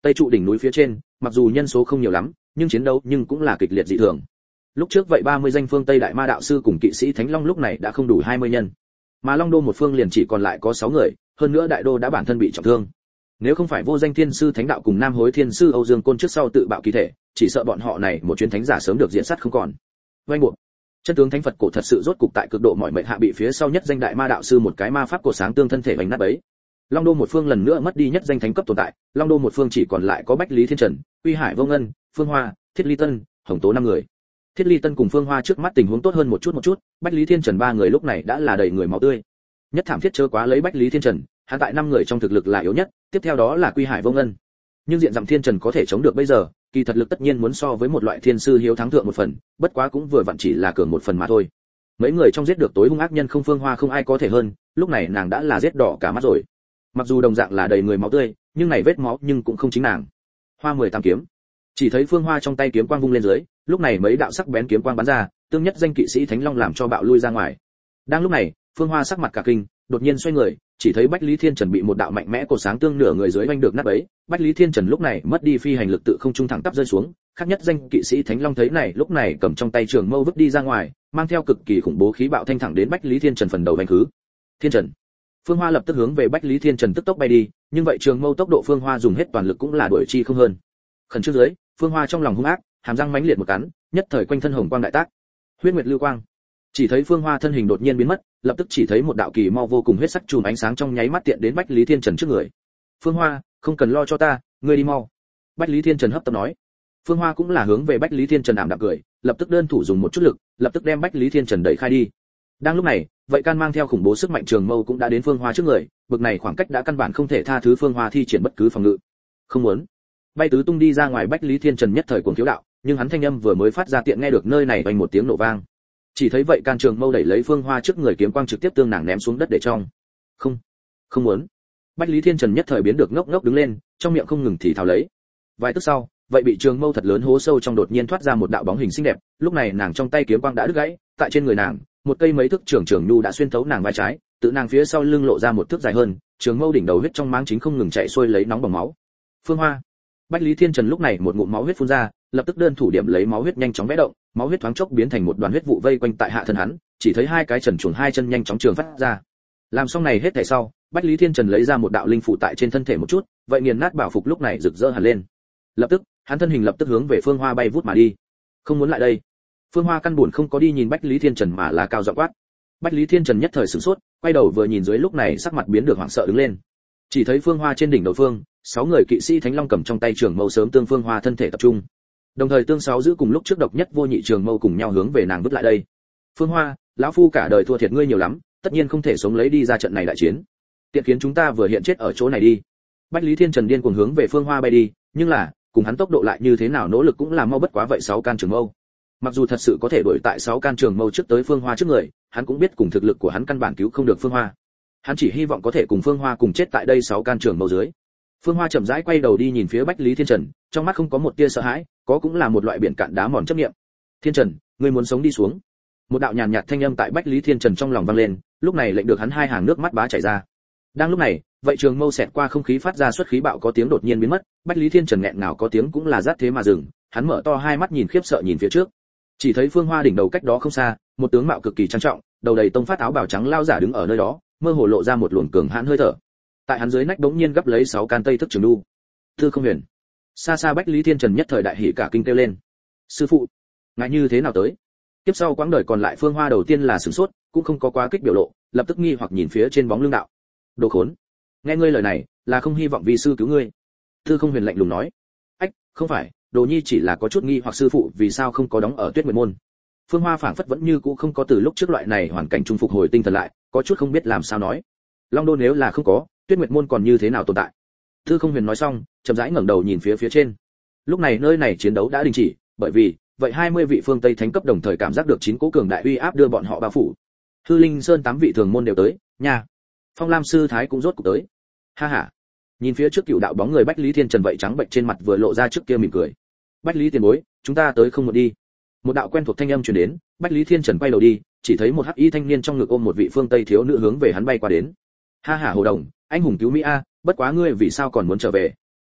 Tây trụ đỉnh núi phía trên, mặc dù nhân số không nhiều lắm, nhưng chiến đấu nhưng cũng là kịch liệt dị thường. Lúc trước vậy 30 danh phương Tây đại ma đạo sư cùng kỵ sĩ Thánh Long lúc này đã không đủ 20 nhân. Mà Long Đô một phương liền chỉ còn lại có 6 người, hơn nữa đại đô đã bản thân bị trọng thương. Nếu không phải Vô Danh Thiên sư Thánh đạo cùng Nam Hối Thiên sư Âu Dương Côn trước sau tự bạo kỳ thể, chỉ sợ bọn họ này một chuyến thánh giả sớm được diện sát không còn. Vành buộc. Chân tướng thánh Phật cổ thật sự rốt cục tại cực độ mọi mệnh hạ bị phía sau nhất danh đại ma đạo sư một cái ma pháp cổ sáng tương thân thể vành nát bấy. Long Đô một phương lần nữa mất đi nhất danh thánh cấp tồn tại, Long Đô một phương chỉ còn lại có Bách Lý Thiên Trần, Uy Hải Vô Ngân, Phương Hoa, Thiết Ly Tân, Hồng Tố 5 người. Thiết Ly Tân cùng Phương Hoa trước mắt tình huống tốt hơn một chút, Bách Lý Thiên Trần 3 người lúc này đã là đầy người máu tươi. Nhất thảm thiết chớ quá lấy Bách Lý Thiên Trần, hắn tại 5 người trong thực lực là yếu nhất, tiếp theo đó là Quy Hải Vô Ngân. Nhưng diện dặm Thiên Trần có thể chống được bây giờ, kỳ thật lực tất nhiên muốn so với một loại thiên sư hiếu thắng thượng một phần, bất quá cũng vừa vặn chỉ là cường một phần mà thôi. Mấy người trong giết được tối hung ác nhân không Phương Hoa không ai có thể hơn, lúc này nàng đã là giết đỏ cả mắt rồi. Mặc dù đồng dạng là đầy người máu tươi, nhưng này vết máu nhưng cũng không chính nàng. Hoa 18 kiếm. Chỉ thấy Phương Hoa trong tay kiếm quang vung lên dưới, lúc này mấy đạo sắc bén kiếm quang bắn ra, tương nhất danh kỵ sĩ Thánh Long làm cho bạo lui ra ngoài. Đang lúc này, Phương Hoa sắc mặt cả kinh, đột nhiên xoay người, chỉ thấy Bách Lý Thiên Trần bị một đạo mạnh mẽ cột sáng tương nửa người dưới vành được nát bấy. Bách Lý Thiên Trần lúc này mất đi phi hành lực tự không trung thẳng tắp rơi xuống, khác nhất danh kỵ sĩ Thánh Long thấy này lúc này cầm trong tay trường mâu vứt đi ra ngoài, mang theo cực kỳ khủng bố khí bạo thanh thẳng đến Bách Lý Thiên Trần phần đầu vành khứ. Thiên Trần. Phương Hoa lập tức hướng về Bách Lý Thiên Trần tức tốc bay đi, nhưng vậy trường mâu tốc độ Phương Hoa dùng hết toàn lực cũng là đuổi chi không hơn. Khẩn trương dưới, Phương Hoa trong lòng hung ác, hàm răng mãnh liệt một cắn, nhất thời quanh thân hồng quang đại tác. Huyết nguyệt lưu quang. Chỉ thấy Phương Hoa thân hình đột nhiên biến mất, lập tức chỉ thấy một đạo kỳ mau vô cùng huyết sắc chùm ánh sáng trong nháy mắt tiện đến Bách Lý Thiên Trần trước người. Phương Hoa, không cần lo cho ta, ngươi đi mau. Bách Lý Thiên Trần hấp tấp nói. Phương Hoa cũng là hướng về Bách Lý Thiên Trần ảm đạm cười, lập tức đơn thủ dùng một chút lực, lập tức đem Bách Lý Thiên Trần đẩy khai đi. Đang lúc này, vậy can mang theo khủng bố sức mạnh trường mâu cũng đã đến Phương Hoa trước người, bực này khoảng cách đã căn bản không thể tha thứ Phương Hoa thi triển bất cứ phòng ngự. Không muốn. Bay tứ tung đi ra ngoài Bách Lý Thiên Trần nhất thời cuồng thiếu đạo, nhưng hắn thanh âm vừa mới phát ra tiện nghe được nơi này vang một tiếng nổ vang. Chỉ thấy vậy can trường mâu đẩy lấy Phương Hoa trước người kiếm quang trực tiếp tương nàng ném xuống đất để trong. Không muốn. Bách Lý Thiên Trần nhất thời biến được ngốc ngốc đứng lên, trong miệng không ngừng thì thào lấy. Vài tức sau, vậy bị trường mâu thật lớn hố sâu trong đột nhiên thoát ra một đạo bóng hình xinh đẹp, lúc này nàng trong tay kiếm quang đã đứt gãy, tại trên người nàng, một cây mấy thước trường nhu đã xuyên thấu nàng vai trái, tự nàng phía sau lưng lộ ra một thước dài hơn, trường mâu đỉnh đầu huyết trong máng chính không ngừng chạy xuôi lấy nóng bỏng máu. Phương Hoa. Bách Lý Thiên Trần lúc này một ngụm máu huyết phun ra, lập tức đơn thủ điểm lấy máu huyết nhanh chóng vẽ động, máu huyết thoáng chốc biến thành một đoàn huyết vụ vây quanh tại hạ thân hắn, chỉ thấy hai cái trần truồng hai chân nhanh chóng trường phát ra. Làm xong này hết thảy sau, Bách Lý Thiên Trần lấy ra một đạo linh phủ tại trên thân thể một chút, vậy nghiền nát bảo phục lúc này rực rỡ hẳn lên. Lập tức, hắn thân hình lập tức hướng về Phương Hoa bay vút mà đi. Không muốn lại đây. Phương Hoa căn buồn không có đi nhìn Bách Lý Thiên Trần mà là cao giọng quát. Bách Lý Thiên Trần nhất thời sửng sốt, quay đầu vừa nhìn dưới lúc này sắc mặt biến được hoảng sợ đứng lên. Chỉ thấy Phương Hoa trên đỉnh đầu phương, 6 người kỵ sĩ Thánh Long cầm trong tay trường mâu sớm tương Phương Hoa thân thể tập trung. Đồng thời tương 6 giữ cùng lúc trước độc nhất vô nhị trường mâu cùng nhau hướng về nàng vứt lại đây. Phương Hoa, lão phu cả đời thua thiệt ngươi nhiều lắm, tất nhiên không thể sống lấy đi ra trận này đại chiến. Tiện khiến chúng ta vừa hiện chết ở chỗ này đi. Bách Lý Thiên Trần điên cuồng hướng về Phương Hoa bay đi, nhưng là, cùng hắn tốc độ lại như thế nào nỗ lực cũng là mau bất quá vậy 6 can trường mâu. Mặc dù thật sự có thể đuổi tại 6 can trường mâu trước tới Phương Hoa trước người, hắn cũng biết cùng thực lực của hắn căn bản cứu không được Phương Hoa. Hắn chỉ hy vọng có thể cùng Phương Hoa cùng chết tại đây 6 can trường mâu dưới. Phương Hoa chậm rãi quay đầu đi nhìn phía Bách Lý Thiên Trần, trong mắt không có một tia sợ hãi, có cũng là một loại biển cạn đá mòn chấp niệm. Thiên Trần, ngươi muốn sống đi xuống. Một đạo nhàn nhạt thanh âm tại Bách Lý Thiên Trần trong lòng vang lên, lúc này lệnh được hắn hai hàng nước mắt bá chảy ra. Đang lúc này, vậy trường mâu xẹt qua không khí phát ra xuất khí bạo có tiếng đột nhiên biến mất, Bách Lý Thiên Trần nghẹn ngào có tiếng cũng là rát thế mà dừng, hắn mở to hai mắt nhìn khiếp sợ nhìn phía trước. Chỉ thấy Phương Hoa đỉnh đầu cách đó không xa, một tướng mạo cực kỳ trang trọng, đầu đầy tông phát áo bào trắng lao giả đứng ở nơi đó, mơ hồ lộ ra một luồng cường hãn hơi thở. Tại hắn dưới nách đống nhiên gấp lấy 6 can tây thức trường lưu. Tư Không Huyền. Xa xa Bách Lý Thiên Trần nhất thời đại hỉ cả kinh kêu lên. Sư phụ, ngài như thế nào tới? Tiếp sau quãng đời còn lại Phương Hoa đầu tiên là sửng sốt, cũng không có quá kích biểu lộ, lập tức nghi hoặc nhìn phía trên bóng lưng đạo. Đồ khốn, nghe ngươi lời này, là không hy vọng vi sư cứu ngươi. Tư Không Huyền lạnh lùng nói. Ách, không phải, Đồ Nhi chỉ là có chút nghi hoặc sư phụ vì sao không có đóng ở Tuyết Nguyệt môn. Phương Hoa phảng phất vẫn như cũ không có từ lúc trước loại này hoàn cảnh trung phục hồi tinh thần lại, có chút không biết làm sao nói. Long Đô nếu là không có, Tuyết Nguyệt môn còn như thế nào tồn tại? Tư Không Huyền nói xong, chậm rãi ngẩng đầu nhìn phía trên. Lúc này nơi này chiến đấu đã đình chỉ, bởi vì vậy 20 vị phương Tây thánh cấp đồng thời cảm giác được 9 cỗ cường đại uy áp đưa bọn họ bao phủ. Hư Linh Sơn 8 vị thường môn đều tới, nha. Phong Lam sư thái cũng rốt cục tới. Ha ha. Nhìn phía trước cựu đạo bóng người Bách Lý Thiên Trần vậy trắng bệnh trên mặt vừa lộ ra trước kia mỉm cười. Bách Lý tiền bối, chúng ta tới không một đi. Một đạo quen thuộc thanh âm truyền đến, Bách Lý Thiên Trần quay đầu đi, chỉ thấy một hắc y thanh niên trong ngực ôm một vị phương Tây thiếu nữ hướng về hắn bay qua đến. Ha ha Hồ Đồng, anh hùng cứu Mỹ a, bất quá ngươi vì sao còn muốn trở về?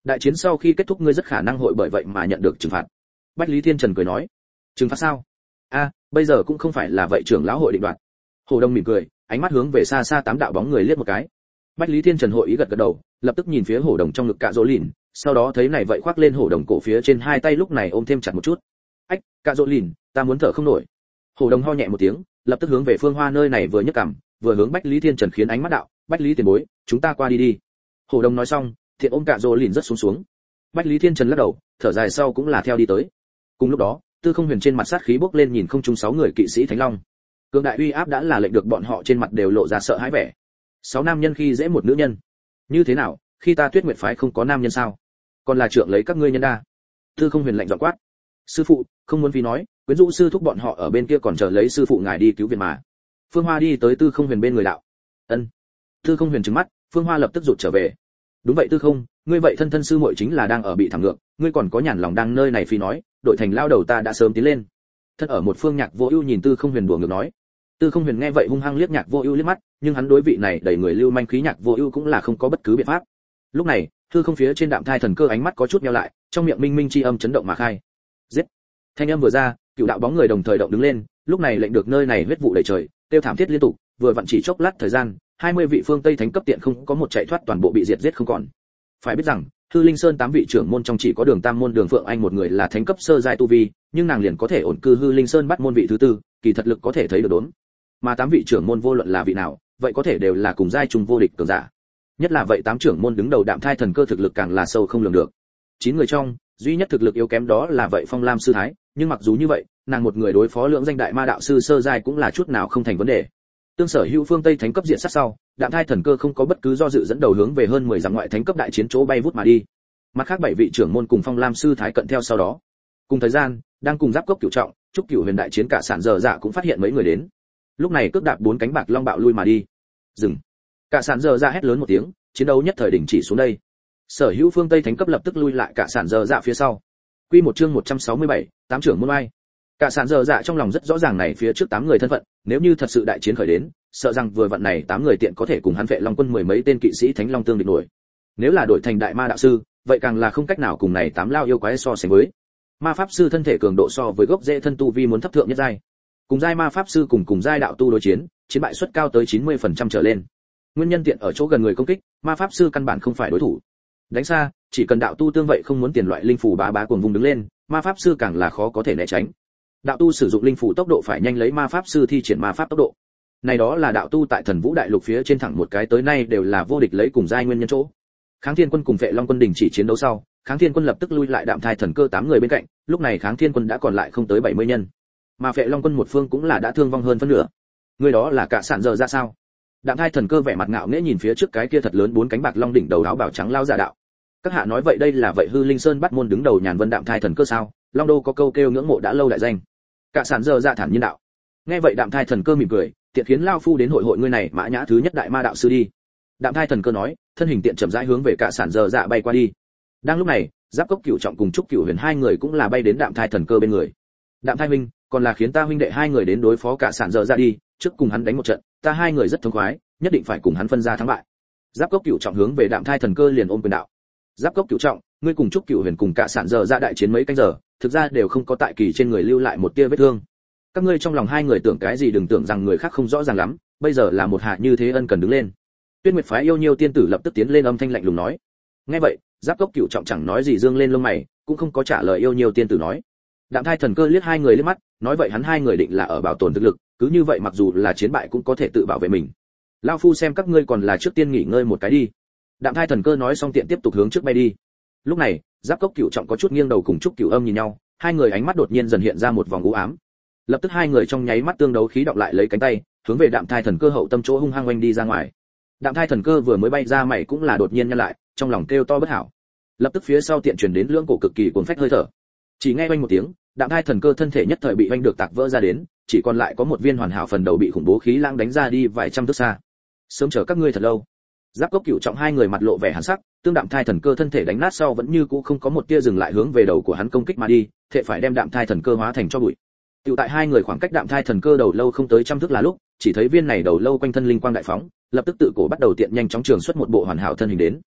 Đại chiến sau khi kết thúc ngươi rất khả năng hội bởi vậy mà nhận được trừng phạt. Bách Lý Thiên Trần cười nói. Trừng phạt sao? Bây giờ cũng không phải là vậy trưởng lão hội định đoạt. Hồ Đông mỉm cười, ánh mắt hướng về xa xa tám đạo bóng người liếc một cái. Bách Lý Thiên Trần hội ý gật gật đầu, lập tức nhìn phía Hổ Đồng trong ngực Cạ Dỗ Lìn, sau đó thấy này vậy khoác lên Hổ Đồng cổ phía trên hai tay lúc này ôm thêm chặt một chút. Ách, Cạ Dỗ Lìn, ta muốn thở không nổi. Hổ Đồng ho nhẹ một tiếng, lập tức hướng về Phương Hoa nơi này vừa nhấc cằm, vừa hướng Bách Lý Thiên Trần khiến ánh mắt đạo, Bách Lý tiền bối, chúng ta qua đi đi. Hổ Đồng nói xong, thiện ôm Cạ Dỗ Lìn rất xuống. Bách Lý Thiên Trần lắc đầu, thở dài sau cũng là theo đi tới. Cùng lúc đó, Tư Không Huyền trên mặt sát khí bốc lên nhìn không trung 6 người kỵ sĩ Thánh Long. Cường đại uy áp đã là lệnh được bọn họ trên mặt đều lộ ra sợ hãi vẻ. 6 nam nhân khi dễ một nữ nhân, như thế nào, khi ta Tuyết Nguyệt phái không có nam nhân sao? Còn là trưởng lấy các ngươi nhân đa. Tư Không Huyền lạnh giọng quát. Sư phụ, không muốn phí nói, quyến rũ sư thúc bọn họ ở bên kia còn chờ lấy sư phụ ngài đi cứu viện mà. Phương Hoa đi tới Tư Không Huyền bên người đạo. Ân. Tư Không Huyền trừng mắt, Phương Hoa lập tức rụt trở về. Đúng vậy Tư Không, ngươi vậy thân sư muội chính là đang ở bị thảm ngược, ngươi còn có nhàn lòng đang nơi này phi nói, đội thành lao đầu ta đã sớm tiến lên. Thân ở một phương Nhạc Vô Ưu nhìn Tư Không Huyền đùa ngược nói. Tư Không Huyền nghe vậy hung hăng liếc Nhạc Vô Ưu liếc mắt, nhưng hắn đối vị này đầy người lưu manh khí Nhạc Vô Ưu cũng là không có bất cứ biện pháp. Lúc này, hư không phía trên Đạm Thai Thần Cơ ánh mắt có chút nheo lại, trong miệng minh minh chi âm chấn động mà khai. Giết! Thanh âm vừa ra, cựu đạo bóng người đồng thời động đứng lên, lúc này lệnh được nơi này huyết vụ đầy trời, tiêu thảm thiết liên tục, vừa vặn chỉ chốc lát thời gian, 20 vị phương Tây Thánh cấp tiện không có một chạy thoát toàn bộ bị diệt giết không còn. Phải biết rằng, Hư Linh Sơn 8 vị trưởng môn trong chỉ có Đường Tam môn Đường Phượng Anh một người là thánh cấp sơ giai tu vi, nhưng nàng liền có thể ổn cư Hư Linh Sơn bắt môn vị thứ tư, kỳ thật lực có thể thấy được đốn. Mà 8 vị trưởng môn vô luận là vị nào, vậy có thể đều là cùng giai trùng vô địch cường giả. Nhất là vậy 8 trưởng môn đứng đầu Đạm Thai Thần Cơ thực lực càng là sâu không lường được. 9 người trong, duy nhất thực lực yếu kém đó là vậy Phong Lam sư thái, nhưng mặc dù như vậy, nàng một người đối phó lượng danh đại ma đạo sư sơ giai cũng là chút nào không thành vấn đề. Tương sở hữu phương Tây Thánh cấp diện sát sau, Đạm Thai Thần Cơ không có bất cứ do dự dẫn đầu hướng về hơn 10 dặm ngoại thánh cấp đại chiến chỗ bay vút mà đi. Mặt khác 7 vị trưởng môn cùng Phong Lam sư thái cận theo sau đó. Cùng thời gian, đang cùng giáp cốc cửu trọng, trúc cửu huyền đại chiến cả sản dở dạ cũng phát hiện mấy người đến. Lúc này cước đạp 4 cánh bạc long bạo lui mà đi. Dừng. Cả sản dở dạ hét lớn một tiếng, chiến đấu nhất thời đình chỉ xuống đây. Sở hữu phương Tây Thánh cấp lập tức lui lại cả sản dở dạ phía sau. Quy một chương 167, 8 trưởng môn ai. Cả sản dở dạ trong lòng rất rõ ràng này phía trước 8 người thân phận, nếu như thật sự đại chiến khởi đến, sợ rằng vừa vận này 8 người tiện có thể cùng hắn Vệ Long quân mười mấy tên kỵ sĩ Thánh Long tương địch nổi. Nếu là đổi thành đại ma đạo sư, vậy càng là không cách nào cùng này 8 lao yêu quái so sánh với. Ma pháp sư thân thể cường độ so với gốc rễ thân tu vi muốn thấp thượng nhất giai. Cùng giai ma pháp sư cùng giai đạo tu đối chiến, chiến bại suất cao tới 90% trở lên. Nguyên nhân tiện ở chỗ gần người công kích, ma pháp sư căn bản không phải đối thủ. Đánh xa, chỉ cần đạo tu tương vậy không muốn tiền loại linh phù bá cuồng vùng đứng lên, ma pháp sư càng là khó có thể né tránh. Đạo tu sử dụng linh phù tốc độ phải nhanh lấy ma pháp sư thi triển ma pháp tốc độ. Này đó là đạo tu tại Thần Vũ Đại Lục phía trên thẳng một cái tới nay đều là vô địch lấy cùng giai nguyên nhân chỗ. Kháng Thiên Quân cùng Vệ Long quân đình chỉ chiến đấu sau, Kháng Thiên Quân lập tức lui lại Đạm Thai Thần Cơ 8 người bên cạnh, lúc này Kháng Thiên Quân đã còn lại không tới 70 nhân. Mà Vệ Long quân một phương cũng là đã thương vong hơn phân nửa. Người đó là cả sản dở ra sao? Đạm Thai Thần Cơ vẻ mặt ngạo nghễ nhìn phía trước cái kia thật lớn 4 cánh bạc long đỉnh đầu áo bào trắng lao giả đạo. Các hạ nói vậy đây là vậy Hư Linh Sơn bắt môn đứng đầu Nhàn Vân Đạm Thai Thần Cơ sao? Long Đô có câu kêu ngưỡng mộ đã lâu đại danh. Cả sản dở ra thản nhiên đạo. Nghe vậy Đạm Thai Thần Cơ mỉm cười, tiện khiến lao phu đến hội hội ngươi này mã nhã thứ nhất đại ma đạo sư đi. Đạm Thai Thần Cơ nói, thân hình tiện chậm rãi hướng về cả sản dở dạ bay qua đi. Đang lúc này, Giáp Cốc Cửu Trọng cùng Trúc Cửu Huyền hai người cũng là bay đến Đạm Thai Thần Cơ bên người. Đạm Thai huynh, còn là khiến ta huynh đệ hai người đến đối phó cả sản dở dạ đi, trước cùng hắn đánh một trận, ta hai người rất thống khoái, nhất định phải cùng hắn phân ra thắng bại. Giáp Cốc Cửu Trọng hướng về Đạm Thai Thần Cơ liền ôm quyền đạo. Giáp Cốc Cửu Trọng, ngươi cùng Trúc Cửu Huyền cùng cả sản dở dạ đại chiến mấy canh giờ, thực ra đều không có tại kỳ trên người lưu lại một tia vết thương. Các ngươi trong lòng hai người tưởng cái gì đừng tưởng rằng người khác không rõ ràng lắm, bây giờ là một hạ như thế ân cần đứng lên. Tuyết Nguyệt phái yêu nhiêu tiên tử lập tức tiến lên âm thanh lạnh lùng nói. Nghe vậy, Giáp Cốc Cửu Trọng chẳng nói gì dương lên lông mày, cũng không có trả lời yêu nhiêu tiên tử nói. Đạm Thai Thần Cơ liếc hai người liếc mắt, nói vậy hắn hai người định là ở bảo tồn thực lực, cứ như vậy mặc dù là chiến bại cũng có thể tự bảo vệ mình. Lão phu xem các ngươi còn là trước tiên nghỉ ngơi một cái đi. Đạm Thai Thần Cơ nói xong tiện tiếp tục hướng trước bay đi. Lúc này, Giáp Cốc Cửu Trọng có chút nghiêng đầu cùng Trúc Cửu Âm nhìn nhau, hai người ánh mắt đột nhiên dần hiện ra một vòng u ám. Lập tức hai người trong nháy mắt tương đấu khí động lại lấy cánh tay, hướng về Đạm Thai Thần Cơ hậu tâm chỗ hung hăng oanh đi ra ngoài. Đạm Thai Thần Cơ vừa mới bay ra mày cũng là đột nhiên nhăn lại, trong lòng kêu to bất hảo. Lập tức phía sau tiện truyền đến lưỡng cổ cực kỳ cuồng phách hơi thở. Chỉ nghe oanh một tiếng, Đạm Thai Thần Cơ thân thể nhất thời bị oanh được tạc vỡ ra đến, chỉ còn lại có một viên hoàn hảo phần đầu bị khủng bố khí lãng đánh ra đi vài trăm thước xa. Sớm chờ các ngươi thật lâu. Giáp Cốc Cửu Trọng hai người mặt lộ vẻ hàn sắc, tương Đạm Thai Thần Cơ thân thể đánh nát sau vẫn như cũ không có một tia dừng lại hướng về đầu của hắn công kích mà đi, thệ phải đem Đạm Thai Thần Cơ hóa thành cho bụi. Tiểu tại hai người khoảng cách Đạm Thai Thần Cơ đầu lâu không tới trăm thước là lúc, chỉ thấy viên này đầu lâu quanh thân linh quang đại phóng, lập tức tự cổ bắt đầu tiện nhanh chóng trường xuất một bộ hoàn hảo thân hình đến.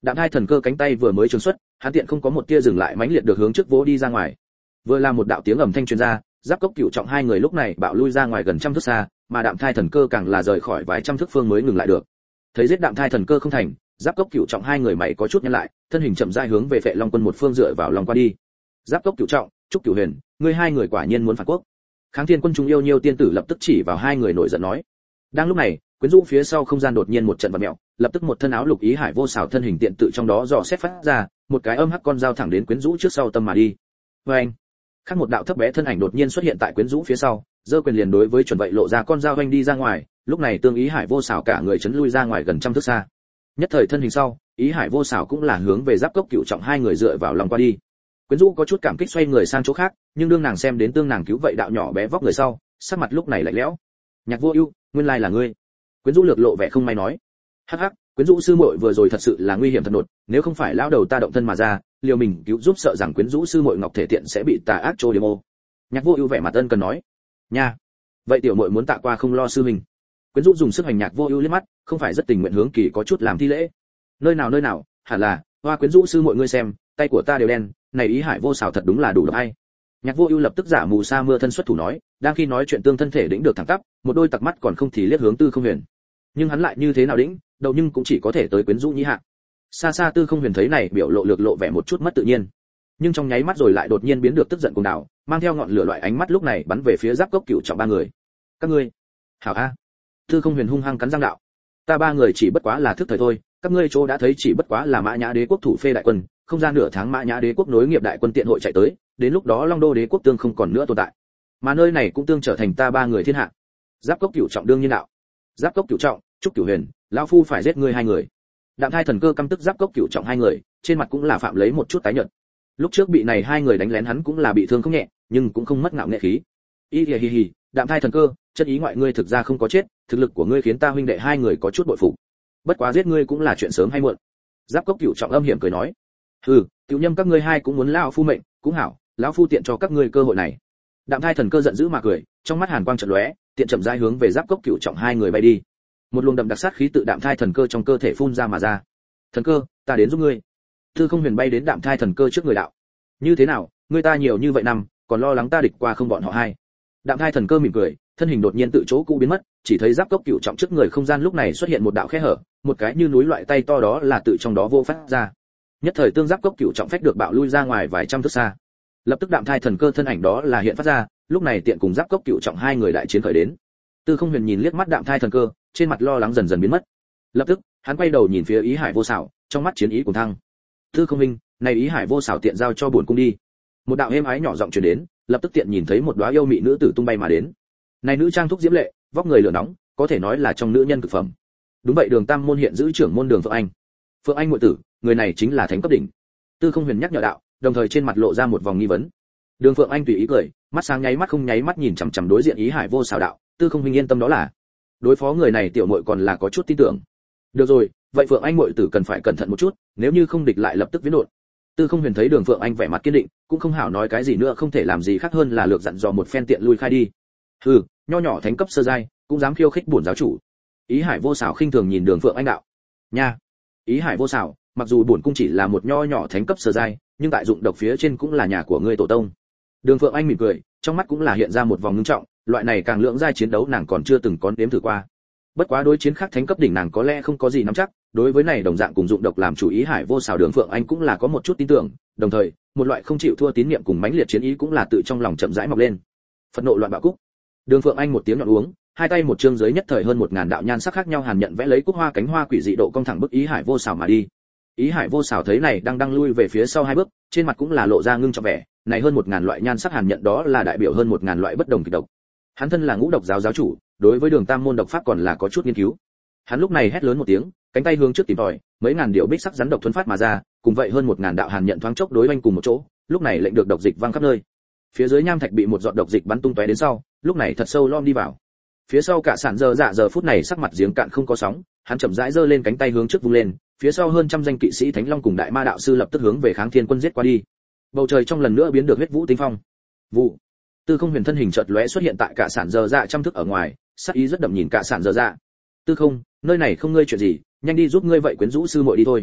Đạm Thai Thần Cơ cánh tay vừa mới trường xuất, hắn tiện không có một tia dừng lại mãnh liệt được hướng trước vỗ đi ra ngoài. Vừa là một đạo tiếng ầm thanh truyền ra, Giáp Cốc Cửu Trọng hai người lúc này bạo lui ra ngoài gần trăm thước xa, mà Đạm Thai Thần Cơ càng là rời khỏi vài trăm thước phương mới ngừng lại được. Thấy giết Đạm Thai Thần Cơ không thành, Giáp Cốc Cửu Trọng hai người mày có chút nhăn lại, thân hình chậm rãi hướng về Phệ Long Quân một phương dựa vào lòng qua đi. Giáp Cốc Cửu Trọng, Trúc Cửu Huyền, ngươi hai người quả nhiên muốn phản quốc. Kháng Thiên Quân chúng yêu nhiêu tiên tử lập tức chỉ vào hai người nổi giận nói. Đang lúc này, quyến rũ phía sau không gian đột nhiên một trận vặn mèo, lập tức một thân áo lục ý hải vô xảo thân hình tiện tự trong đó dò xét phát ra, một cái âm hắc con dao thẳng đến quyến rũ trước sau tâm mà đi. Oeng! Khác một đạo thấp bé thân ảnh đột nhiên xuất hiện tại quyến rũ phía sau, giơ quyền liền đối với chuẩn vậy lộ ra con dao vanh đi ra ngoài, lúc này tương ý hải vô xảo cả người chấn lui ra ngoài gần trăm thước xa. Nhất thời thân hình sau, ý hải vô xảo cũng là hướng về Giáp Cốc Cửu Trọng hai người dựa vào lòng qua đi. Quyến rũ có chút cảm kích xoay người sang chỗ khác, nhưng đương nàng xem đến tương nàng cứu vậy đạo nhỏ bé vóc người sau, sắc mặt lúc này lạnh lẽo. Nhạc Vô Ưu, nguyên lai là ngươi. Quyến rũ lược lộ vẻ không may nói. Hắc hắc, quyến rũ sư muội vừa rồi thật sự là nguy hiểm thật nột, nếu không phải lão đầu ta động thân mà ra, liều mình cứu giúp sợ rằng quyến rũ sư muội ngọc thể tiện sẽ bị tà ác trô điểm ô. Nhạc Vô Ưu vẻ mặt ân cần nói. Nha, vậy tiểu muội muốn tạ qua không lo sư huynh. Quyến rũ dùng sức hành Nhạc Vô Ưu liếc mắt, không phải rất tình nguyện hướng Kỳ có chút làm thi lễ. Nơi nào, hẳn là, hoa quyến rũ sư muội ngươi xem, tay của ta đều đen, này ý hải vô xảo thật đúng là đủ độc hay. Nhạc Vô Ưu lập tức giả mù sa mưa thân xuất thủ nói, đang khi nói chuyện tương thân thể đĩnh được thẳng tắp, một đôi tặc mắt còn không thì liếc hướng Tư Không Huyền. Nhưng hắn lại như thế nào đĩnh, đầu nhưng cũng chỉ có thể tới quyến rũ nhĩ hạ. Xa xa Tư Không Huyền thấy này biểu lộ lược lộ vẻ một chút mất tự nhiên, nhưng trong nháy mắt rồi lại đột nhiên biến được tức giận cuồng đảo, mang theo ngọn lửa loại ánh mắt lúc này bắn về phía Giáp Cốc Cửu Trọng ba người. Các ngươi, hảo a. Tư Không Huyền hung hăng cắn răng đạo, ta ba người chỉ bất quá là thức thời thôi, các ngươi chỗ đã thấy chỉ bất quá là Mã Nhã Đế quốc thủ phê đại quân, không ra nửa tháng Mã Nhã Đế quốc nối nghiệp đại quân tiện hội chạy tới, đến lúc đó Long Đô Đế quốc tương không còn nữa tồn tại, mà nơi này cũng tương trở thành ta ba người thiên hạ. Giáp Cốc Cửu Trọng đương nhiên đạo. Giáp Cốc Cửu Trọng, Trúc Cửu Huyền, lão phu phải giết ngươi hai người. Đạm Thai Thần Cơ căm tức Giáp Cốc Cửu Trọng hai người, trên mặt cũng là phạm lấy một chút tái nhợt. Lúc trước bị này hai người đánh lén hắn cũng là bị thương không nhẹ, nhưng cũng không mất ngạo nghệ khí. Hi, Đạm Thai Thần Cơ, chân ý ngoại ngươi thực ra không có chết, thực lực của ngươi khiến ta huynh đệ hai người có chút bội phục. Bất quá giết ngươi cũng là chuyện sớm hay muộn. Giáp Cốc Cửu Trọng âm hiểm cười nói. Hừ, tiểu nhâm các ngươi hai cũng muốn lão phu mệnh, cũng hảo, lão phu tiện cho các ngươi cơ hội này. Đạm Thai Thần Cơ giận dữ mà cười, trong mắt hàn quang chợt lóe, tiện chậm rãi hướng về Giáp Cốc Cửu Trọng hai người bay đi. Một luồng đậm đặc sát khí tự Đạm Thai Thần Cơ trong cơ thể phun ra mà ra. Thần Cơ, ta đến giúp ngươi. Tư Không Huyền bay đến Đạm Thai Thần Cơ trước người đạo. Như thế nào, ngươi ta nhiều như vậy năm, còn lo lắng ta địch qua không bọn họ hai. Đạm Thai Thần Cơ mỉm cười, thân hình đột nhiên tự chỗ cũ biến mất, chỉ thấy Giáp Cốc Cửu Trọng trước người không gian lúc này xuất hiện một đạo khe hở, một cái như núi loại tay to đó là tự trong đó vô phát ra. Nhất thời tương Giáp Cốc Cửu Trọng phách được bạo lui ra ngoài vài trăm thước xa. Lập tức Đạm Thai Thần Cơ thân ảnh đó là hiện phát ra, lúc này tiện cùng Giáp Cốc Cửu Trọng hai người đại chiến khởi đến. Tư Không Huyền nhìn liếc mắt Đạm Thai Thần Cơ, trên mặt lo lắng dần dần biến mất. Lập tức, hắn quay đầu nhìn phía Ý Hải Vô Xảo, trong mắt chiến ý cuồng thăng. Tư Không Minh, này Ý Hải Vô Xảo tiện giao cho bổn cung đi. Một đạo êm ái nhỏ giọng truyền đến, lập tức tiện nhìn thấy một đóa yêu mị nữ tử tung bay mà đến. Này nữ trang thúc diễm lệ, vóc người lửa nóng, có thể nói là trong nữ nhân cực phẩm. Đúng vậy, Đường Tam môn hiện giữ trưởng môn Đường Phượng Anh. Phượng Anh muội tử, người này chính là thánh cấp đỉnh. Tư Không Huyền nhắc nhở đạo, đồng thời trên mặt lộ ra một vòng nghi vấn. Đường Phượng Anh tùy ý cười, mắt sáng nháy mắt không nháy mắt nhìn chằm chằm đối diện Ý Hải Vô Xảo đạo, Tư Không Minh yên tâm đó là đối phó người này tiểu muội còn là có chút tin tưởng. Được rồi, vậy Phượng Anh muội tử cần phải cẩn thận một chút, nếu như không địch lại lập tức viễn đột. Tư Không Huyền thấy Đường Phượng Anh vẻ mặt kiên định, cũng không hảo nói cái gì nữa, không thể làm gì khác hơn là lược dặn dò một phen tiện lui khai đi. Hừ, nho nhỏ thánh cấp sơ giai, cũng dám khiêu khích bổn giáo chủ. Ý Hải Vô Xảo khinh thường nhìn Đường Phượng Anh đạo. Nha. Ý Hải Vô Xảo, mặc dù bổn cung chỉ là một nho nhỏ thánh cấp sơ giai, nhưng tại dụng độc phía trên cũng là nhà của ngươi tổ tông. Đường Phượng Anh mỉm cười, trong mắt cũng là hiện ra một vòng ngưng trọng, loại này càng lưỡng giai chiến đấu nàng còn chưa từng có nếm thử qua. Bất quá đối chiến khác thánh cấp đỉnh nàng có lẽ không có gì nắm chắc, đối với này đồng dạng cùng dụng độc làm chủ Ý Hải Vô Xảo Đường Phượng Anh cũng là có một chút tin tưởng, đồng thời, một loại không chịu thua tín niệm cùng mãnh liệt chiến ý cũng là tự trong lòng chậm rãi mọc lên. Phẫn nộ loạn bạo cúc. Đường Phượng Anh một tiếng nhọn uống, hai tay một chương dưới nhất thời hơn 1000 đạo nhan sắc khác nhau hàn nhận vẽ lấy cúc hoa cánh hoa quỷ dị độ cong thẳng bức Ý Hải Vô Xảo mà đi. Ý Hải Vô Xảo thấy này đang lui về phía sau hai bước, trên mặt cũng là lộ ra ngưng trọng vẻ, này hơn 1000 loại nhan sắc hàn nhận đó là đại biểu hơn 1000 loại bất đồng kịch độc. Hắn thân là ngũ độc giáo giáo chủ, đối với Đường Tam môn độc pháp còn là có chút nghiên cứu. Hắn lúc này hét lớn một tiếng, cánh tay hướng trước tìm tòi, mấy ngàn điều bích sắc rắn độc thuần phát mà ra, cùng vậy hơn 1000 đạo hàn nhận thoáng chốc đối oanh cùng một chỗ, lúc này lệnh được độc dịch văng khắp nơi. Phía dưới nham thạch bị một giọt độc dịch bắn tung tóe đến sau, lúc này thật sâu lom đi vào. Phía sau cả sản giờ phút này sắc mặt giếng cạn không có sóng, hắn chậm rãi giơ lên cánh tay hướng trước vung lên, phía sau hơn trăm danh kỵ sĩ Thánh Long cùng Đại Ma đạo sư lập tức hướng về Kháng Thiên Quân giết qua đi. Bầu trời trong lần nữa biến được huyết vũ tinh phong. Vụ. Tư Không Huyền thân hình chợt lóe xuất hiện tại cả sản giờ trăm thước ở ngoài, sắc ý rất đậm nhìn cả sản giờ. Tư Không, nơi này không ngươi chuyện gì, nhanh đi giúp ngươi vậy quyến rũ sư muội đi thôi.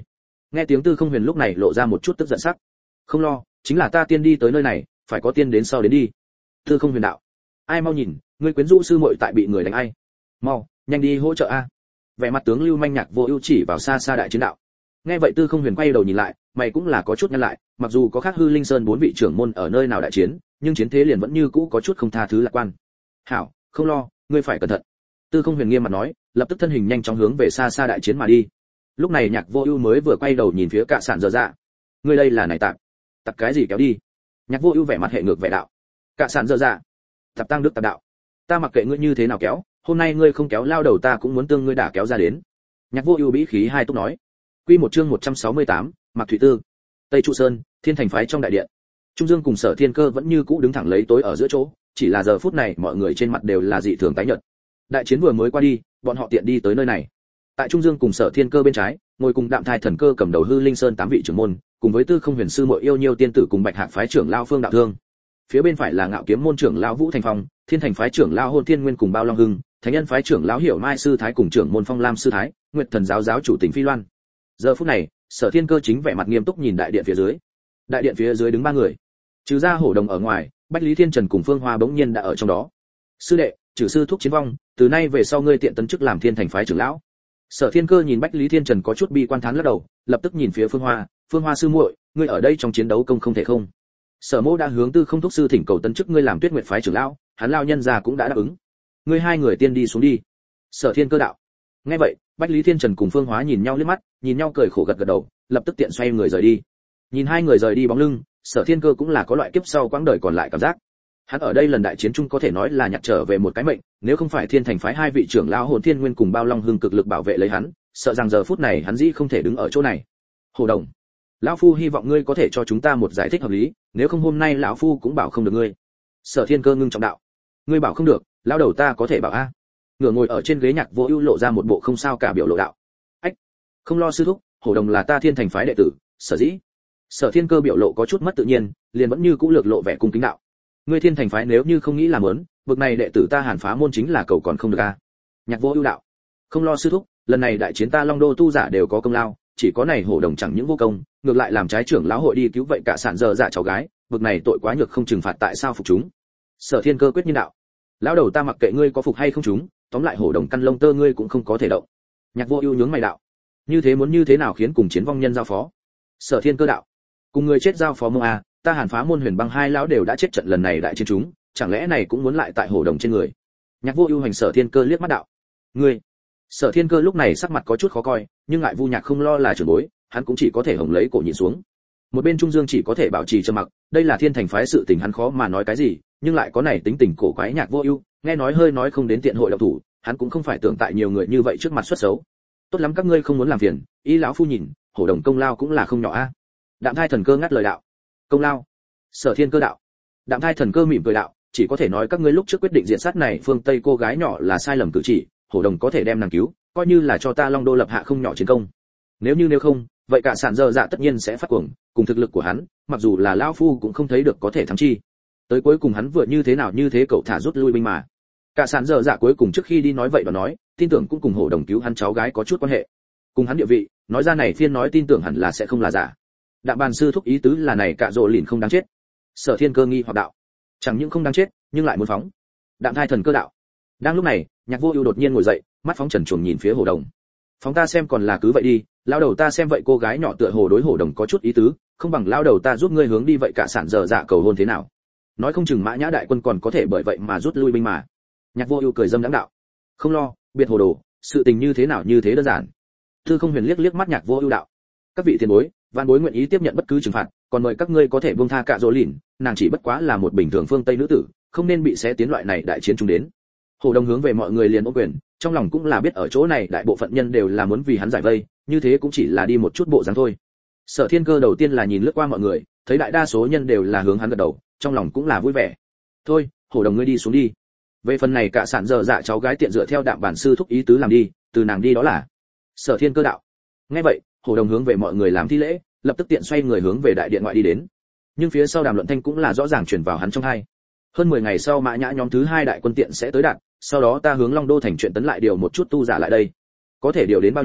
Nghe tiếng Tư Không Huyền lúc này lộ ra một chút tức giận sắc. Không lo, chính là ta tiên đi tới nơi này, phải có tiên đến sau đến đi. Tư Không Huyền đạo. Ai mau nhìn, ngươi quyến rũ sư muội tại bị người đánh ai. Mau, nhanh đi hỗ trợ a. Vẻ mặt tướng Lưu Manh Nhạc Vô Ưu chỉ vào xa xa đại chiến đạo. Nghe vậy Tư Không Huyền quay đầu nhìn lại, mày cũng là có chút nhăn lại, mặc dù có khác Hư Linh Sơn 4 vị trưởng môn ở nơi nào đại chiến, nhưng chiến thế liền vẫn như cũ có chút không tha thứ lạc quan. Hảo, không lo, ngươi phải cẩn thận. Tư Không Huyền nghiêm mặt nói, lập tức thân hình nhanh chóng hướng về xa xa đại chiến mà đi. Lúc này Nhạc Vô Ưu mới vừa quay đầu nhìn phía Cạ Sạn Dở Dạ. Ngươi đây là này tạp cái gì kéo đi? Nhạc Vô Ưu vẻ mặt hệ ngược vẻ đạo. Cạ Sạn Dở Dạ, Tạp Tăng Đức tạp đạo. Ta mặc kệ ngươi như thế nào kéo, hôm nay ngươi không kéo lao đầu ta cũng muốn tương ngươi đả kéo ra đến. Nhạc Vô Ưu bĩ khí hai túc nói. Quy một chương 168, Mạc Thủy Tư. Tây Trụ Sơn, Thiên Thành phái trong đại điện. Trung Dương cùng Sở Thiên Cơ vẫn như cũ đứng thẳng lấy tối ở giữa chỗ, chỉ là giờ phút này mọi người trên mặt đều là dị thường tái nhợt. Đại chiến vừa mới qua đi, bọn họ tiện đi tới nơi này. Tại Trung Dương cùng Sở Thiên Cơ bên trái, ngồi cùng Đạm Thai Thần Cơ cầm đầu Hư Linh Sơn 8 vị trưởng môn, cùng với Tư Không Huyền sư muội yêu nhiêu tiên tử cùng Bạch Hạc phái trưởng lão Phương Đạo Thương. Phía bên phải là Ngạo Kiếm môn trưởng lão Vũ Thành Phong, Thiên Thành phái trưởng lão Hôn Thiên Nguyên cùng Bao Long Hưng, Thánh Nhân phái trưởng lão Hiểu Mai sư thái cùng trưởng môn Phong Lam sư thái, Nguyệt Thần giáo giáo chủ Tỉnh Phi Loan. Giờ phút này, Sở Thiên Cơ chính vẻ mặt nghiêm túc nhìn đại điện phía dưới. Đại điện phía dưới đứng 3 người, trừ ra Hổ Đồng ở ngoài, Bách Lý Thiên Trần cùng Phương Hoa bỗng nhiên đã ở trong đó. Sư đệ, trừ sư thúc chiến vong, từ nay về sau ngươi tiện tấn chức làm Thiên Thành phái trưởng lão. Sở Thiên Cơ nhìn Bách Lý Thiên Trần có chút bi quan thán lắc đầu, lập tức nhìn phía Phương Hoa sư muội, ngươi ở đây trong chiến đấu công không thể không. Sở Mộ đã hướng Tư Không thúc sư thỉnh cầu tấn chức ngươi làm Tuyết Nguyệt phái trưởng lão, hắn lao nhân già cũng đã đáp ứng. Ngươi hai người tiên đi xuống đi. Sở Thiên Cơ đạo. Nghe vậy, Bách Lý Thiên Trần cùng Phương Hóa nhìn nhau liếc mắt, nhìn nhau cười khổ gật gật đầu, lập tức tiện xoay người rời đi. Nhìn hai người rời đi bóng lưng, Sở Thiên Cơ cũng là có loại kiếp sau quãng đời còn lại cảm giác. Hắn ở đây lần đại chiến chung có thể nói là nhặt trở về một cái mệnh, nếu không phải Thiên Thành phái hai vị trưởng lão Hồn Thiên Nguyên cùng Bao Long Hưng cực lực bảo vệ lấy hắn, sợ rằng giờ phút này hắn dĩ không thể đứng ở chỗ này. Hồ Đồng, lão phu hy vọng ngươi có thể cho chúng ta một giải thích hợp lý, nếu không hôm nay lão phu cũng bảo không được ngươi. Sở Thiên Cơ ngưng trọng đạo. Ngươi bảo không được, lão đầu ta có thể bảo a. Ngửa ngồi ở trên ghế Nhạc Vô Ưu lộ ra một bộ không sao cả biểu lộ đạo. Ách, không lo sư thúc, Hồ Đồng là ta Thiên Thành phái đệ tử, sở dĩ. Sở Thiên Cơ biểu lộ có chút mất tự nhiên, liền vẫn như cũ lược lộ vẻ cung kính đạo. Ngươi Thiên Thành phái nếu như không nghĩ làm lớn, bực này đệ tử ta Hàn Phá môn chính là cầu còn không được a. Nhạc Vô Ưu đạo. Không lo sư thúc, lần này đại chiến ta Long Đô tu giả đều có công lao, chỉ có này Hổ Đồng chẳng những vô công, ngược lại làm trái trưởng lão hội đi cứu vậy Cả Sạn Dở Dạ cháu gái, bực này tội quá nhược không trừng phạt tại sao phục chúng. Sở Thiên Cơ quyết nhiên đạo. Lão đầu ta mặc kệ ngươi có phục hay không chúng, tóm lại Hổ Đồng căn lông tơ ngươi cũng không có thể động. Nhạc Vô Ưu nhướng mày đạo. Như thế muốn như thế nào khiến cùng chiến vong nhân giao phó? Sở Thiên Cơ đạo. Cùng người chết giao phó mông a, ta Hàn Phá môn Huyền Băng hai lão đều đã chết trận lần này đại chiến chúng, chẳng lẽ này cũng muốn lại tại Hổ Đồng trên người? Nhạc Vô Ưu hành Sở Thiên Cơ liếc mắt đạo. Ngươi. Sở Thiên Cơ lúc này sắc mặt có chút khó coi, nhưng ngại Vu Nhạc không lo là trưởng bối, hắn cũng chỉ có thể hồng lấy cổ nhìn xuống. Một bên Trung Dương chỉ có thể bảo trì trầm mặc, đây là Thiên Thành phái sự tình hắn khó mà nói cái gì, nhưng lại có này tính tình cổ quái Nhạc Vô Ưu, nghe nói hơi nói không đến tiện hội động thủ, hắn cũng không phải tưởng tại nhiều người như vậy trước mặt xuất xấu. Tốt lắm các ngươi không muốn làm phiền, ý lão phu nhìn, Hổ Đồng công lao cũng là không nhỏ a. Đạm Thai Thần Cơ ngắt lời đạo. Công lao? Sở Thiên Cơ đạo. Đạm Thai Thần Cơ mỉm cười đạo, chỉ có thể nói các ngươi lúc trước quyết định diện sát này phương Tây cô gái nhỏ là sai lầm cử chỉ, Hổ Đồng có thể đem nàng cứu, coi như là cho ta Long Đô lập hạ không nhỏ chiến công. Nếu không, vậy Cả Sạn Dở Dạ tất nhiên sẽ phát cuồng, cùng thực lực của hắn, mặc dù là lão phu cũng không thấy được có thể thắng chi. Tới cuối cùng hắn vừa như thế nào như thế cậu thả rút lui binh mà. Cả Sạn Dở Dạ cuối cùng trước khi đi nói vậy và nói, tin tưởng cũng cùng Hổ Đồng cứu hắn cháu gái có chút quan hệ. Cùng hắn địa vị, nói ra này phiên nói tin tưởng hẳn là sẽ không là giả. Đạm Bàn sư thúc ý tứ là này Cạ Dỗ Lìn không đáng chết. Sở Thiên Cơ nghi hoặc đạo. Chẳng những không đáng chết, nhưng lại muốn phóng. Đạm Thai Thần Cơ đạo. Đang lúc này, Nhạc Vô Ưu đột nhiên ngồi dậy, mắt phóng trần truồng nhìn phía Hổ Đồng. Phóng ta xem còn là cứ vậy đi, lão đầu ta xem vậy cô gái nhỏ tựa hồ đối Hổ Đồng có chút ý tứ, không bằng lão đầu ta giúp ngươi hướng đi vậy Cả Sạn Dở Dạ cầu hôn thế nào? Nói không chừng Mã Nhã đại quân còn có thể bởi vậy mà rút lui binh mà. Nhạc Vô Ưu cười dâm đãng đạo. Không lo, biệt hồ đồ, sự tình như thế nào như thế đơn giản. Tư Không Huyền liếc mắt Nhạc Vô Ưu đạo. Các vị tiền bối, vạn bối nguyện ý tiếp nhận bất cứ trừng phạt, còn mời các ngươi có thể buông tha Cạ Dỗ Lìn, nàng chỉ bất quá là một bình thường phương Tây nữ tử, không nên bị xé tiến loại này đại chiến chung đến. Hổ Đồng hướng về mọi người liền ôm quyền, trong lòng cũng là biết ở chỗ này đại bộ phận nhân đều là muốn vì hắn giải vây, như thế cũng chỉ là đi một chút bộ dáng thôi. Sở Thiên Cơ đầu tiên là nhìn lướt qua mọi người, thấy đại đa số nhân đều là hướng hắn gật đầu, trong lòng cũng là vui vẻ. Thôi, Hổ Đồng ngươi đi xuống đi. Về phần này Cả Sạn Dở Dạ cháu gái tiện dựa theo Đạm Bản sư thúc ý tứ làm đi, từ nàng đi đó là. Sở Thiên Cơ đạo. Nghe vậy, Hổ Đồng hướng về mọi người làm thi lễ, lập tức tiện xoay người hướng về đại điện ngoại đi đến. Nhưng phía sau đàm luận thanh cũng là rõ ràng truyền vào hắn trong tai. Hơn 10 ngày sau Mã Nhã nhóm thứ 2 đại quân tiện sẽ tới đạt, sau đó ta hướng Long Đô thành chuyện tấn lại điều một chút tu giả lại đây. Có thể điều đến bao nhiêu,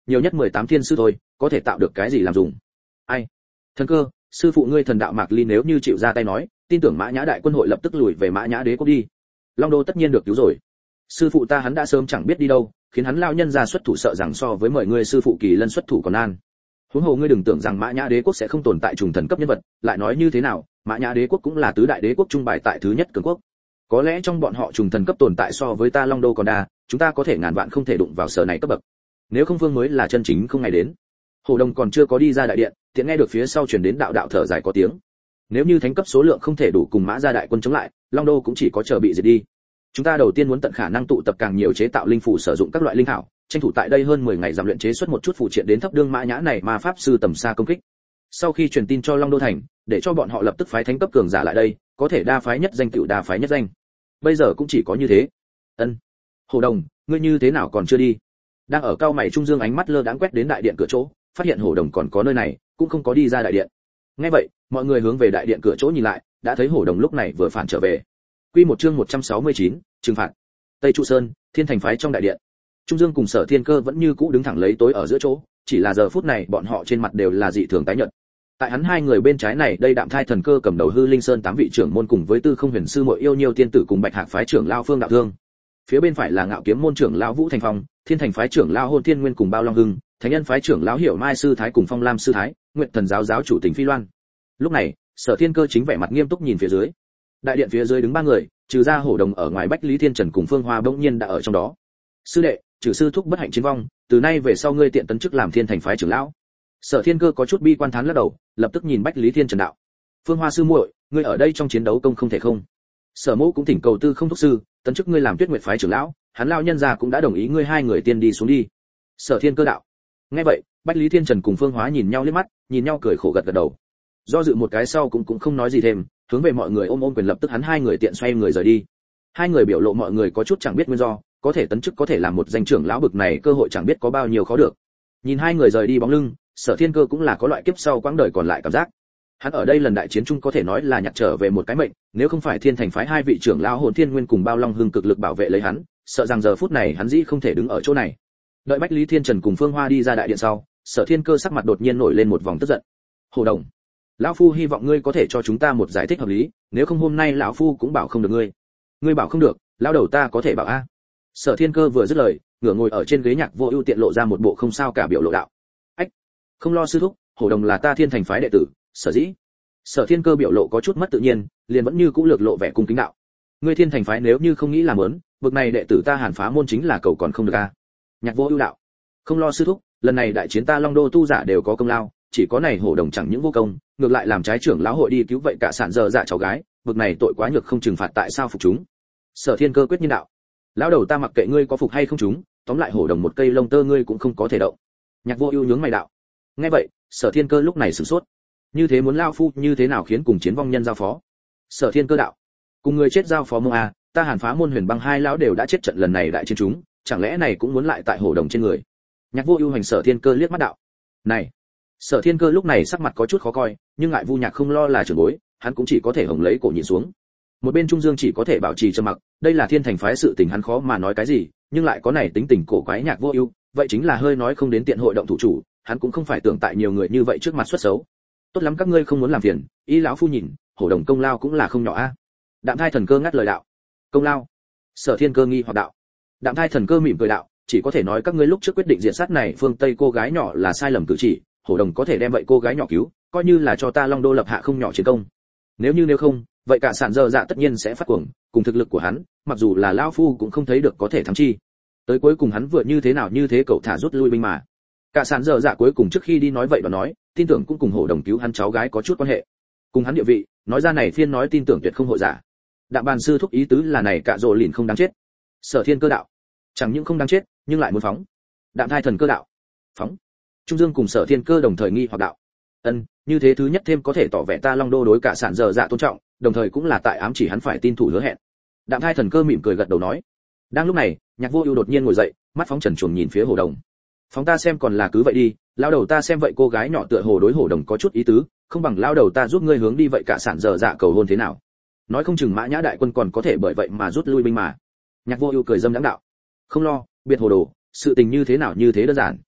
nhiều nhất 18 thiên sư thôi, có thể tạo được cái gì làm dùng. Ai? Thần cơ, sư phụ ngươi thần đạo Mạc Ly nếu như chịu ra tay nói, tin tưởng Mã Nhã đại quân hội lập tức lùi về Mã Nhã đế quốc đi. Long Đô tất nhiên được cứu rồi. Sư phụ ta hắn đã sớm chẳng biết đi đâu, khiến hắn lao nhân ra xuất thủ sợ rằng so với mời ngươi sư phụ Kỳ Lân xuất thủ còn nan. Huống hồ ngươi đừng tưởng rằng Mã Nhã đế quốc sẽ không tồn tại trùng thần cấp nhân vật, lại nói như thế nào, Mã Nhã đế quốc cũng là tứ đại đế quốc trung bài tại thứ nhất cường quốc. Có lẽ trong bọn họ trùng thần cấp tồn tại so với ta Long Đô còn đa, chúng ta có thể ngàn vạn không thể đụng vào sở này cấp bậc. Nếu không vương mới là chân chính không ngày đến. Hồ Đồng còn chưa có đi ra đại điện, tiện nghe được phía sau truyền đến đạo đạo thở dài có tiếng. Nếu như thánh cấp số lượng không thể đủ cùng Mã gia đại quân chống lại, Long Đô cũng chỉ có chờ bị diệt đi. Chúng ta đầu tiên muốn tận khả năng tụ tập càng nhiều chế tạo linh phù sử dụng các loại linh thảo, tranh thủ tại đây hơn 10 ngày giảm luyện chế xuất một chút phụ triện đến thấp đương Mã Nhã này mà pháp sư tầm xa công kích. Sau khi truyền tin cho Long Đô thành, để cho bọn họ lập tức phái thánh cấp cường giả lại đây, có thể đa phái nhất danh tựu đa phái nhất danh. Bây giờ cũng chỉ có như thế. Ân. Hồ Đồng, ngươi như thế nào còn chưa đi? Đang ở cao mày Trung Dương ánh mắt lơ đãng quét đến đại điện cửa chỗ, phát hiện Hồ Đồng còn có nơi này, cũng không có đi ra đại điện. Nghe vậy, mọi người hướng về đại điện cửa chỗ nhìn lại, đã thấy Hồ Đồng lúc này vừa phản trở về. Quy một chương 169, trừng phạt. Tây Trụ Sơn, Thiên Thành phái trong đại điện. Trung Dương cùng Sở Thiên Cơ vẫn như cũ đứng thẳng lấy tối ở giữa chỗ, chỉ là giờ phút này bọn họ trên mặt đều là dị thường tái nhợt. Tại hắn hai người bên trái này, đây Đạm Thai Thần Cơ cầm đầu Hư Linh Sơn 8 vị trưởng môn cùng với Tư Không Huyền sư muội yêu nhiêu tiên tử cùng Bạch Hạc phái trưởng lão Phương Đạo Thương. Phía bên phải là Ngạo Kiếm môn trưởng lão Vũ Thành Phong, Thiên Thành phái trưởng lão Hôn Thiên Nguyên cùng Bao Long Hưng, Thánh Nhân phái trưởng lão Hiểu Mai sư thái cùng Phong Lam sư thái, Nguyệt Thần giáo giáo chủ Tình Phi Loan. Lúc này, Sở Thiên Cơ chính vẻ mặt nghiêm túc nhìn phía dưới. Đại điện phía dưới đứng ba người, trừ ra Hổ Đồng ở ngoài Bách Lý Thiên Trần cùng Phương Hoa bỗng nhiên đã ở trong đó. Sư đệ, trừ sư thúc bất hạnh chiến vong, từ nay về sau ngươi tiện tấn chức làm Thiên Thành phái trưởng lão. Sở Thiên Cơ có chút bi quan thán lắc đầu, lập tức nhìn Bách Lý Thiên Trần đạo: Phương Hoa sư muội, ngươi ở đây trong chiến đấu công không thể không. Sở Mộ cũng thỉnh cầu Tư Không thúc sư, tấn chức ngươi làm Tuyết Nguyệt phái trưởng lão, hắn lão nhân gia cũng đã đồng ý ngươi hai người tiên đi xuống đi. Sở Thiên Cơ đạo. Nghe vậy, Bách Lý Thiên Trần cùng Phương Hóa nhìn nhau liếc mắt, nhìn nhau cười khổ gật gật đầu. Do dự một cái sau cũng không nói gì thêm, hướng về mọi người ôm quyền lập tức hắn hai người tiện xoay người rời đi. Hai người biểu lộ mọi người có chút chẳng biết nguyên do, có thể tấn chức có thể làm một danh trưởng lão bực này cơ hội chẳng biết có bao nhiêu khó được. Nhìn hai người rời đi bóng lưng, Sở Thiên Cơ cũng là có loại kiếp sau quãng đời còn lại cảm giác. Hắn ở đây lần đại chiến chung có thể nói là nhặt trở về một cái mệnh, nếu không phải Thiên Thành phái hai vị trưởng lão Hồn Thiên Nguyên cùng Bao Long Hưng cực lực bảo vệ lấy hắn, sợ rằng giờ phút này hắn dĩ không thể đứng ở chỗ này. Đợi Bách Lý Thiên Trần cùng Phương Hoa đi ra đại điện sau, Sở Thiên Cơ sắc mặt đột nhiên nổi lên một vòng tức giận. Hồ Đồng, lão phu hy vọng ngươi có thể cho chúng ta một giải thích hợp lý, nếu không hôm nay lão phu cũng bảo không được ngươi. Ngươi bảo không được, lão đầu ta có thể bảo a. Sở Thiên Cơ vừa dứt lời, ngửa ngồi ở trên ghế Nhạc Vô Ưu tiện lộ ra một bộ không sao cả biểu lộ đạo: Ách, không lo sư thúc, Hổ Đồng là ta Thiên Thành phái đệ tử, sở dĩ. Sở Thiên Cơ biểu lộ có chút mất tự nhiên, liền vẫn như cũ lược lộ vẻ cung kính đạo: Ngươi Thiên Thành phái nếu như không nghĩ làm lớn, vực này đệ tử ta Hàn Phá môn chính là cầu còn không được a. Nhạc Vô Ưu đạo: Không lo sư thúc, lần này đại chiến ta Long Đô tu giả đều có công lao, chỉ có này Hổ Đồng chẳng những vô công, ngược lại làm trái trưởng lão hội đi cứu vậy cả sản giờ dạ cháu gái, vực này tội quá nhược không trừng phạt tại sao phục chúng. Sở Thiên Cơ quyết nhiên đạo: Lão đầu ta mặc kệ ngươi có phục hay không chúng, tóm lại Hổ Đồng một cây lông tơ ngươi cũng không có thể động. Nhạc Vô Ưu nhướng mày đạo. Nghe vậy, Sở Thiên Cơ lúc này sửng sốt. Như thế muốn lão phu như thế nào khiến cùng chiến vong nhân giao phó? Sở Thiên Cơ đạo: Cùng người chết giao phó mông a, ta Hàn Phá môn Huyền Băng hai lão đều đã chết trận lần này đại chiến chúng, chẳng lẽ này cũng muốn lại tại Hổ Đồng trên người? Nhạc Vô Ưu hành Sở Thiên Cơ liếc mắt đạo: Này. Sở Thiên Cơ lúc này sắc mặt có chút khó coi, nhưng ngại Vu Nhạc không lo là trưởng bối, hắn cũng chỉ có thể hồng lấy cổ nhìn xuống. Một bên Trung Dương chỉ có thể bảo trì trầm mặc, đây là Thiên Thành phái sự tình hắn khó mà nói cái gì, nhưng lại có này tính tình cổ quái Nhạc Vô Ưu, vậy chính là hơi nói không đến tiện hội động thủ chủ, hắn cũng không phải tưởng tại nhiều người như vậy trước mặt xuất xấu. Tốt lắm các ngươi không muốn làm phiền, ý lão phu nhìn, Hổ Đồng công lao cũng là không nhỏ a. Đạm Thai Thần Cơ ngắt lời đạo: Công lao? Sở Thiên Cơ nghi hoặc đạo. Đạm Thai Thần Cơ mỉm cười đạo: Chỉ có thể nói các ngươi lúc trước quyết định diện sát này phương Tây cô gái nhỏ là sai lầm cử chỉ, Hổ Đồng có thể đem vậy cô gái nhỏ cứu, coi như là cho ta Long Đô lập hạ không nhỏ chiến công. Nếu không, vậy cả sản dơ dạ tất nhiên sẽ phát cuồng, cùng thực lực của hắn, mặc dù là lão phu cũng không thấy được có thể thắng chi. Tới cuối cùng hắn vừa như thế nào như thế cậu thả rút lui binh mà. Cả sản dơ dạ cuối cùng trước khi đi nói vậy và nói, tin tưởng cũng cùng Hổ Đồng cứu hắn cháu gái có chút quan hệ. Cùng hắn địa vị, nói ra này phiên nói tin tưởng tuyệt không hội giả. Đạm Bàn sư thúc ý tứ là này cả rồ lìn không đáng chết. Sở Thiên Cơ đạo: Chẳng những không đáng chết, nhưng lại muốn phóng. Đạm Thai Thần Cơ đạo: Phóng? Trung Dương cùng Sở Thiên Cơ đồng thời nghi hoặc đạo: Ân, như thế thứ nhất thêm có thể tỏ vẻ ta Long Đô đối cả sản dơ dạ tôn trọng, đồng thời cũng là tại ám chỉ hắn phải tin thủ hứa hẹn. Đạm Thai Thần Cơ mỉm cười gật đầu nói. Đang lúc này, Nhạc Vô Ưu đột nhiên ngồi dậy, mắt phóng trần truồng nhìn phía Hổ Đồng. Phóng ta xem còn là cứ vậy đi, lão đầu ta xem vậy cô gái nhỏ tựa hồ đối Hổ Đồng có chút ý tứ, không bằng lão đầu ta giúp ngươi hướng đi vậy cả sản dở dạ cầu hôn thế nào? Nói không chừng Mã Nhã đại quân còn có thể bởi vậy mà rút lui binh mà. Nhạc Vô Ưu cười dâm đãng đạo. Không lo, biệt hồ đồ, sự tình như thế nào như thế đơn giản.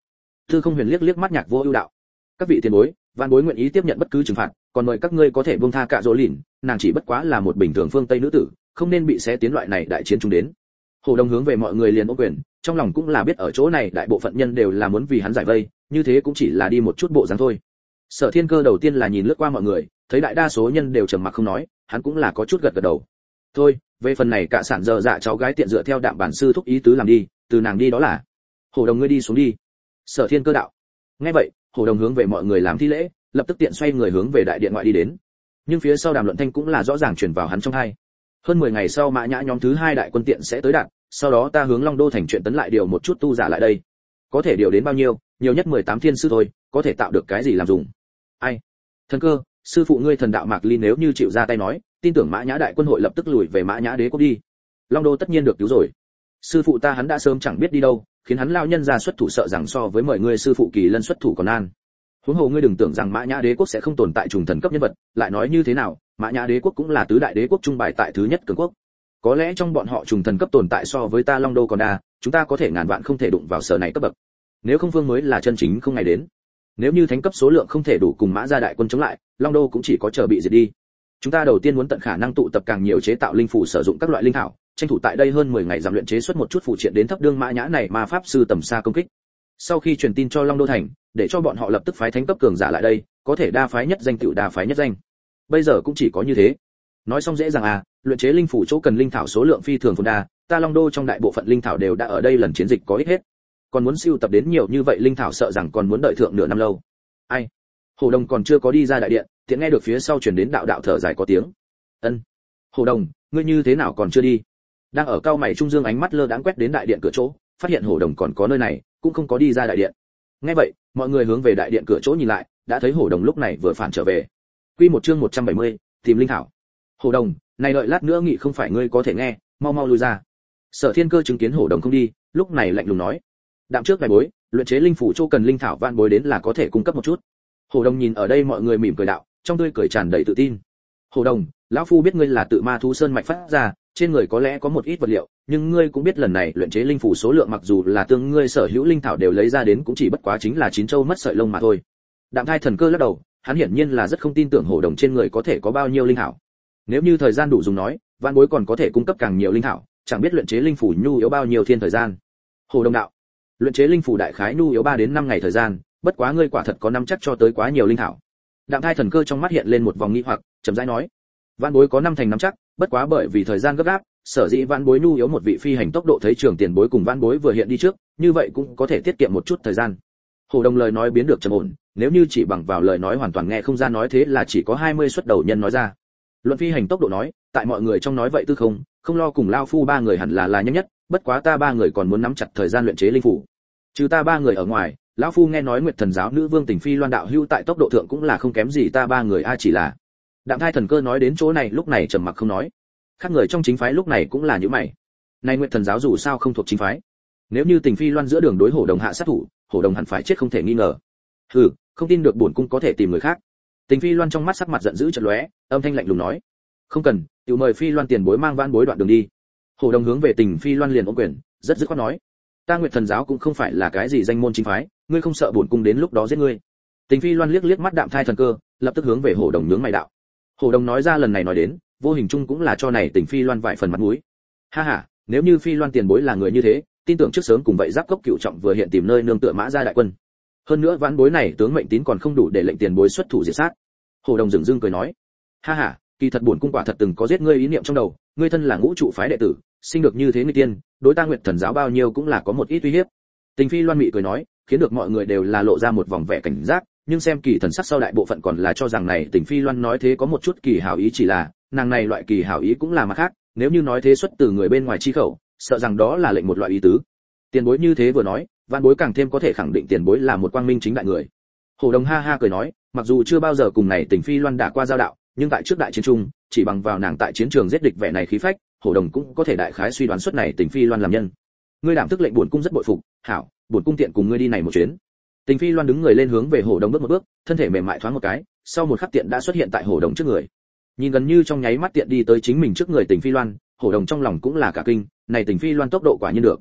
Tư Không Huyền liếc liếc mắt Nhạc Vô Ưu đạo: các vị tiền bối, vạn bối nguyện ý tiếp nhận bất cứ trừng phạt, còn mời các ngươi có thể buông tha Cạ Dỗ Lìn, nàng chỉ bất quá là một bình thường phương Tây nữ tử, không nên bị xé tiến loại này đại chiến chung đến. Hồ Đồng hướng về mọi người liền ôm quyền, trong lòng cũng là biết ở chỗ này đại bộ phận nhân đều là muốn vì hắn giải vây, như thế cũng chỉ là đi một chút bộ dáng thôi. Sở Thiên Cơ đầu tiên là nhìn lướt qua mọi người, thấy đại đa số nhân đều trầm mặc không nói, hắn cũng là có chút gật gật đầu. Thôi, về phần này Cạ Sản giờ dạ cháu gái tiện dựa theo Đạm bản sư thúc ý tứ làm đi, từ nàng đi đó là. Hồ Đồng ngươi đi xuống đi. Sở Thiên Cơ đạo. Nghe vậy, Hồ Đồng hướng về mọi người làm thi lễ, lập tức tiện xoay người hướng về đại điện ngoại đi đến. Nhưng phía sau đàm luận thanh cũng là rõ ràng truyền vào hắn trong tai. Hơn 10 ngày sau Mã Nhã nhóm thứ 2 đại quân tiện sẽ tới đạt, sau đó ta hướng Long Đô thành chuyện tấn lại điều một chút tu giả lại đây. Có thể điều đến bao nhiêu, nhiều nhất 18 thiên sư thôi, có thể tạo được cái gì làm dùng. Ai? Thần Cơ, sư phụ ngươi thần đạo Mạc Ly nếu như chịu ra tay nói, tin tưởng Mã Nhã đại quân hội lập tức lùi về Mã Nhã đế quốc đi. Long Đô tất nhiên được cứu rồi. Sư phụ ta hắn đã sớm chẳng biết đi đâu, khiến hắn lao nhân ra xuất thủ sợ rằng so với mời ngươi sư phụ Kỳ Lân xuất thủ còn nan. Huống hồ ngươi đừng tưởng rằng Mã Nhã đế quốc sẽ không tồn tại trùng thần cấp nhân vật, lại nói như thế nào, Mã Nhã đế quốc cũng là tứ đại đế quốc trung bài tại thứ nhất cường quốc. Có lẽ trong bọn họ trùng thần cấp tồn tại so với ta Long Đô còn đa, chúng ta có thể ngàn vạn không thể đụng vào sở này cấp bậc. Nếu không vương mới là chân chính không ngày đến. Nếu như thánh cấp số lượng không thể đủ cùng Mã gia đại quân chống lại, Long Đô cũng chỉ có chờ bị diệt đi. Chúng ta đầu tiên muốn tận khả năng tụ tập càng nhiều chế tạo linh phủ sử dụng các loại linh thảo, tranh thủ tại đây hơn 10 ngày giảm luyện chế xuất một chút phụ triện đến thấp đương Mã Nhã này ma pháp sư tầm xa công kích. Sau khi truyền tin cho Long Đô thành, để cho bọn họ lập tức phái thánh cấp cường giả lại đây, có thể đa phái nhất danh tựu đa phái nhất danh. Bây giờ cũng chỉ có như thế. Nói xong dễ dàng à, luyện chế linh phủ chỗ cần linh thảo số lượng phi thường phồn đa, ta Long Đô trong đại bộ phận linh thảo đều đã ở đây lần chiến dịch có ích hết. Còn muốn siêu tập đến nhiều như vậy linh thảo sợ rằng còn muốn đợi thượng nửa năm lâu. Ai? Hồ Đồng còn chưa có đi ra đại điện, tiện nghe được phía sau truyền đến đạo đạo thở dài có tiếng. Ân. Hồ Đồng, ngươi như thế nào còn chưa đi? Đang ở cao mày trung dương ánh mắt lơ đãng quét đến đại điện cửa chỗ, phát hiện Hồ Đồng còn có nơi này, cũng không có đi ra đại điện. Nghe vậy, mọi người hướng về đại điện cửa chỗ nhìn lại, đã thấy Hồ Đồng lúc này vừa phản trở về. Quy một chương 170, tìm linh thảo. Hồ Đồng, này đợi lát nữa nghị không phải ngươi có thể nghe, mau mau lui ra. Sở Thiên Cơ chứng kiến Hồ Đồng không đi, lúc này lạnh lùng nói: đạm trước vài bối, luyện chế linh phủ chỗ cần linh thảo vạn bối đến là có thể cung cấp một chút. Hồ Đồng nhìn ở đây mọi người mỉm cười đạo, trong tươi cười tràn đầy tự tin. Hồ Đồng, lão phu biết ngươi là tự ma thú sơn mạch phát ra, trên người có lẽ có một ít vật liệu, nhưng ngươi cũng biết lần này luyện chế linh phủ số lượng mặc dù là tương ngươi sở hữu linh thảo đều lấy ra đến cũng chỉ bất quá chính là 9 châu mất sợi lông mà thôi. Đạm Thai Thần Cơ lắc đầu, hắn hiển nhiên là rất không tin tưởng Hồ Đồng trên người có thể có bao nhiêu linh thảo. Nếu như thời gian đủ dùng nói, vạn bối còn có thể cung cấp càng nhiều linh thảo, chẳng biết luyện chế linh phủ nhu yếu bao nhiêu thiên thời gian. Hồ Đồng đạo, luyện chế linh phủ đại khái nhu yếu 3 đến 5 ngày thời gian, bất quá ngươi quả thật có nắm chắc cho tới quá nhiều linh thảo. Đạm Thai Thần Cơ trong mắt hiện lên một vòng nghi hoặc, chậm rãi nói: vạn bối có 5 thành nắm chắc, bất quá bởi vì thời gian gấp gáp, sở dĩ vạn bối nhu yếu một vị phi hành tốc độ thấy trường tiền bối cùng vạn bối vừa hiện đi trước, như vậy cũng có thể tiết kiệm một chút thời gian. Hồ Đồng lời nói biến được trầm ổn, nếu như chỉ bằng vào lời nói hoàn toàn nghe không ra nói thế là chỉ có 20 xuất đầu nhân nói ra. Luận phi hành tốc độ nói, tại mọi người trong nói vậy tư không lo cùng lao phu 3 người hẳn là nhanh nhất, bất quá ta 3 người còn muốn nắm chặt thời gian luyện chế linh phủ. Trừ ta 3 người ở ngoài, lão phu nghe nói Nguyệt Thần giáo nữ vương Tình Phi Loan đạo hưu tại tốc độ thượng cũng là không kém gì ta 3 người a chỉ là. Đạm Thai Thần Cơ nói đến chỗ này lúc này trầm mặc không nói. Khác người trong chính phái lúc này cũng là như mày. Này Nguyệt Thần giáo dù sao không thuộc chính phái. Nếu như Tình Phi Loan giữa đường đối Hổ Đồng hạ sát thủ, Hổ Đồng hẳn phải chết không thể nghi ngờ. Hừ, không tin được bổn cung có thể tìm người khác. Tình Phi Loan trong mắt sắc mặt giận dữ chợt lóe, âm thanh lạnh lùng nói: không cần, tiểu mời Phi Loan tiền bối mang vãn bối đoạn đường đi. Hổ Đồng hướng về Tình Phi Loan liền ôm quyền, rất dứt khoát nói: ta Nguyệt Thần giáo cũng không phải là cái gì danh môn chính phái, ngươi không sợ bổn cung đến lúc đó giết ngươi. Tình Phi Loan liếc liếc mắt Đạm Thai Thần Cơ, lập tức hướng về Hổ Đồng nhướng mày đạo. Hổ Đồng nói ra lần này nói đến, vô hình chung cũng là cho này Tình Phi Loan vài phần mặt mũi. Ha ha, nếu như Phi Loan tiền bối là người như thế, tin tưởng trước sớm cùng vậy Giáp Cốc cựu trọng vừa hiện tìm nơi nương tựa Mã gia đại quân. Hơn nữa vãn bối này tướng mệnh tín còn không đủ để lệnh tiền bối xuất thủ diệt sát. Hổ Đồng dửng dưng cười nói: ha ha, kỳ thật bổn cung quả thật từng có giết ngươi ý niệm trong đầu, ngươi thân là ngũ trụ phái đệ tử, sinh được như thế người tiên, đối ta Nguyệt Thần giáo bao nhiêu cũng là có một ít uy hiếp. Tình Phi Loan mị cười nói, khiến được mọi người đều là lộ ra một vòng vẻ cảnh giác, nhưng xem kỳ thần sắc sau đại bộ phận còn là cho rằng này Tình Phi Loan nói thế có một chút kỳ hảo ý, chỉ là nàng này loại kỳ hảo ý cũng là mặt khác, nếu như nói thế xuất từ người bên ngoài chi khẩu, sợ rằng đó là lệnh một loại ý tứ. Tiền bối như thế vừa nói, vạn bối càng thêm có thể khẳng định tiền bối là một quang minh chính đại người. Hổ Đồng ha ha cười nói, mặc dù chưa bao giờ cùng này Tình Phi Loan đã qua giao đạo, nhưng tại trước đại chiến trung, chỉ bằng vào nàng tại chiến trường giết địch vẻ này khí phách, Hổ Đồng cũng có thể đại khái suy đoán suất này Tình Phi Loan làm nhân. Ngươi đảm thức lệnh bổn cung rất bội phục, hảo, bổn cung tiện cùng ngươi đi này một chuyến. Tình Phi Loan đứng người lên hướng về Hổ Đồng bước một bước, thân thể mềm mại thoáng một cái, sau một khắc tiện đã xuất hiện tại Hổ Đồng trước người. Nhìn gần như trong nháy mắt tiện đi tới chính mình trước người Tình Phi Loan, Hổ Đồng trong lòng cũng là cả kinh, này Tình Phi Loan tốc độ quả nhiên được.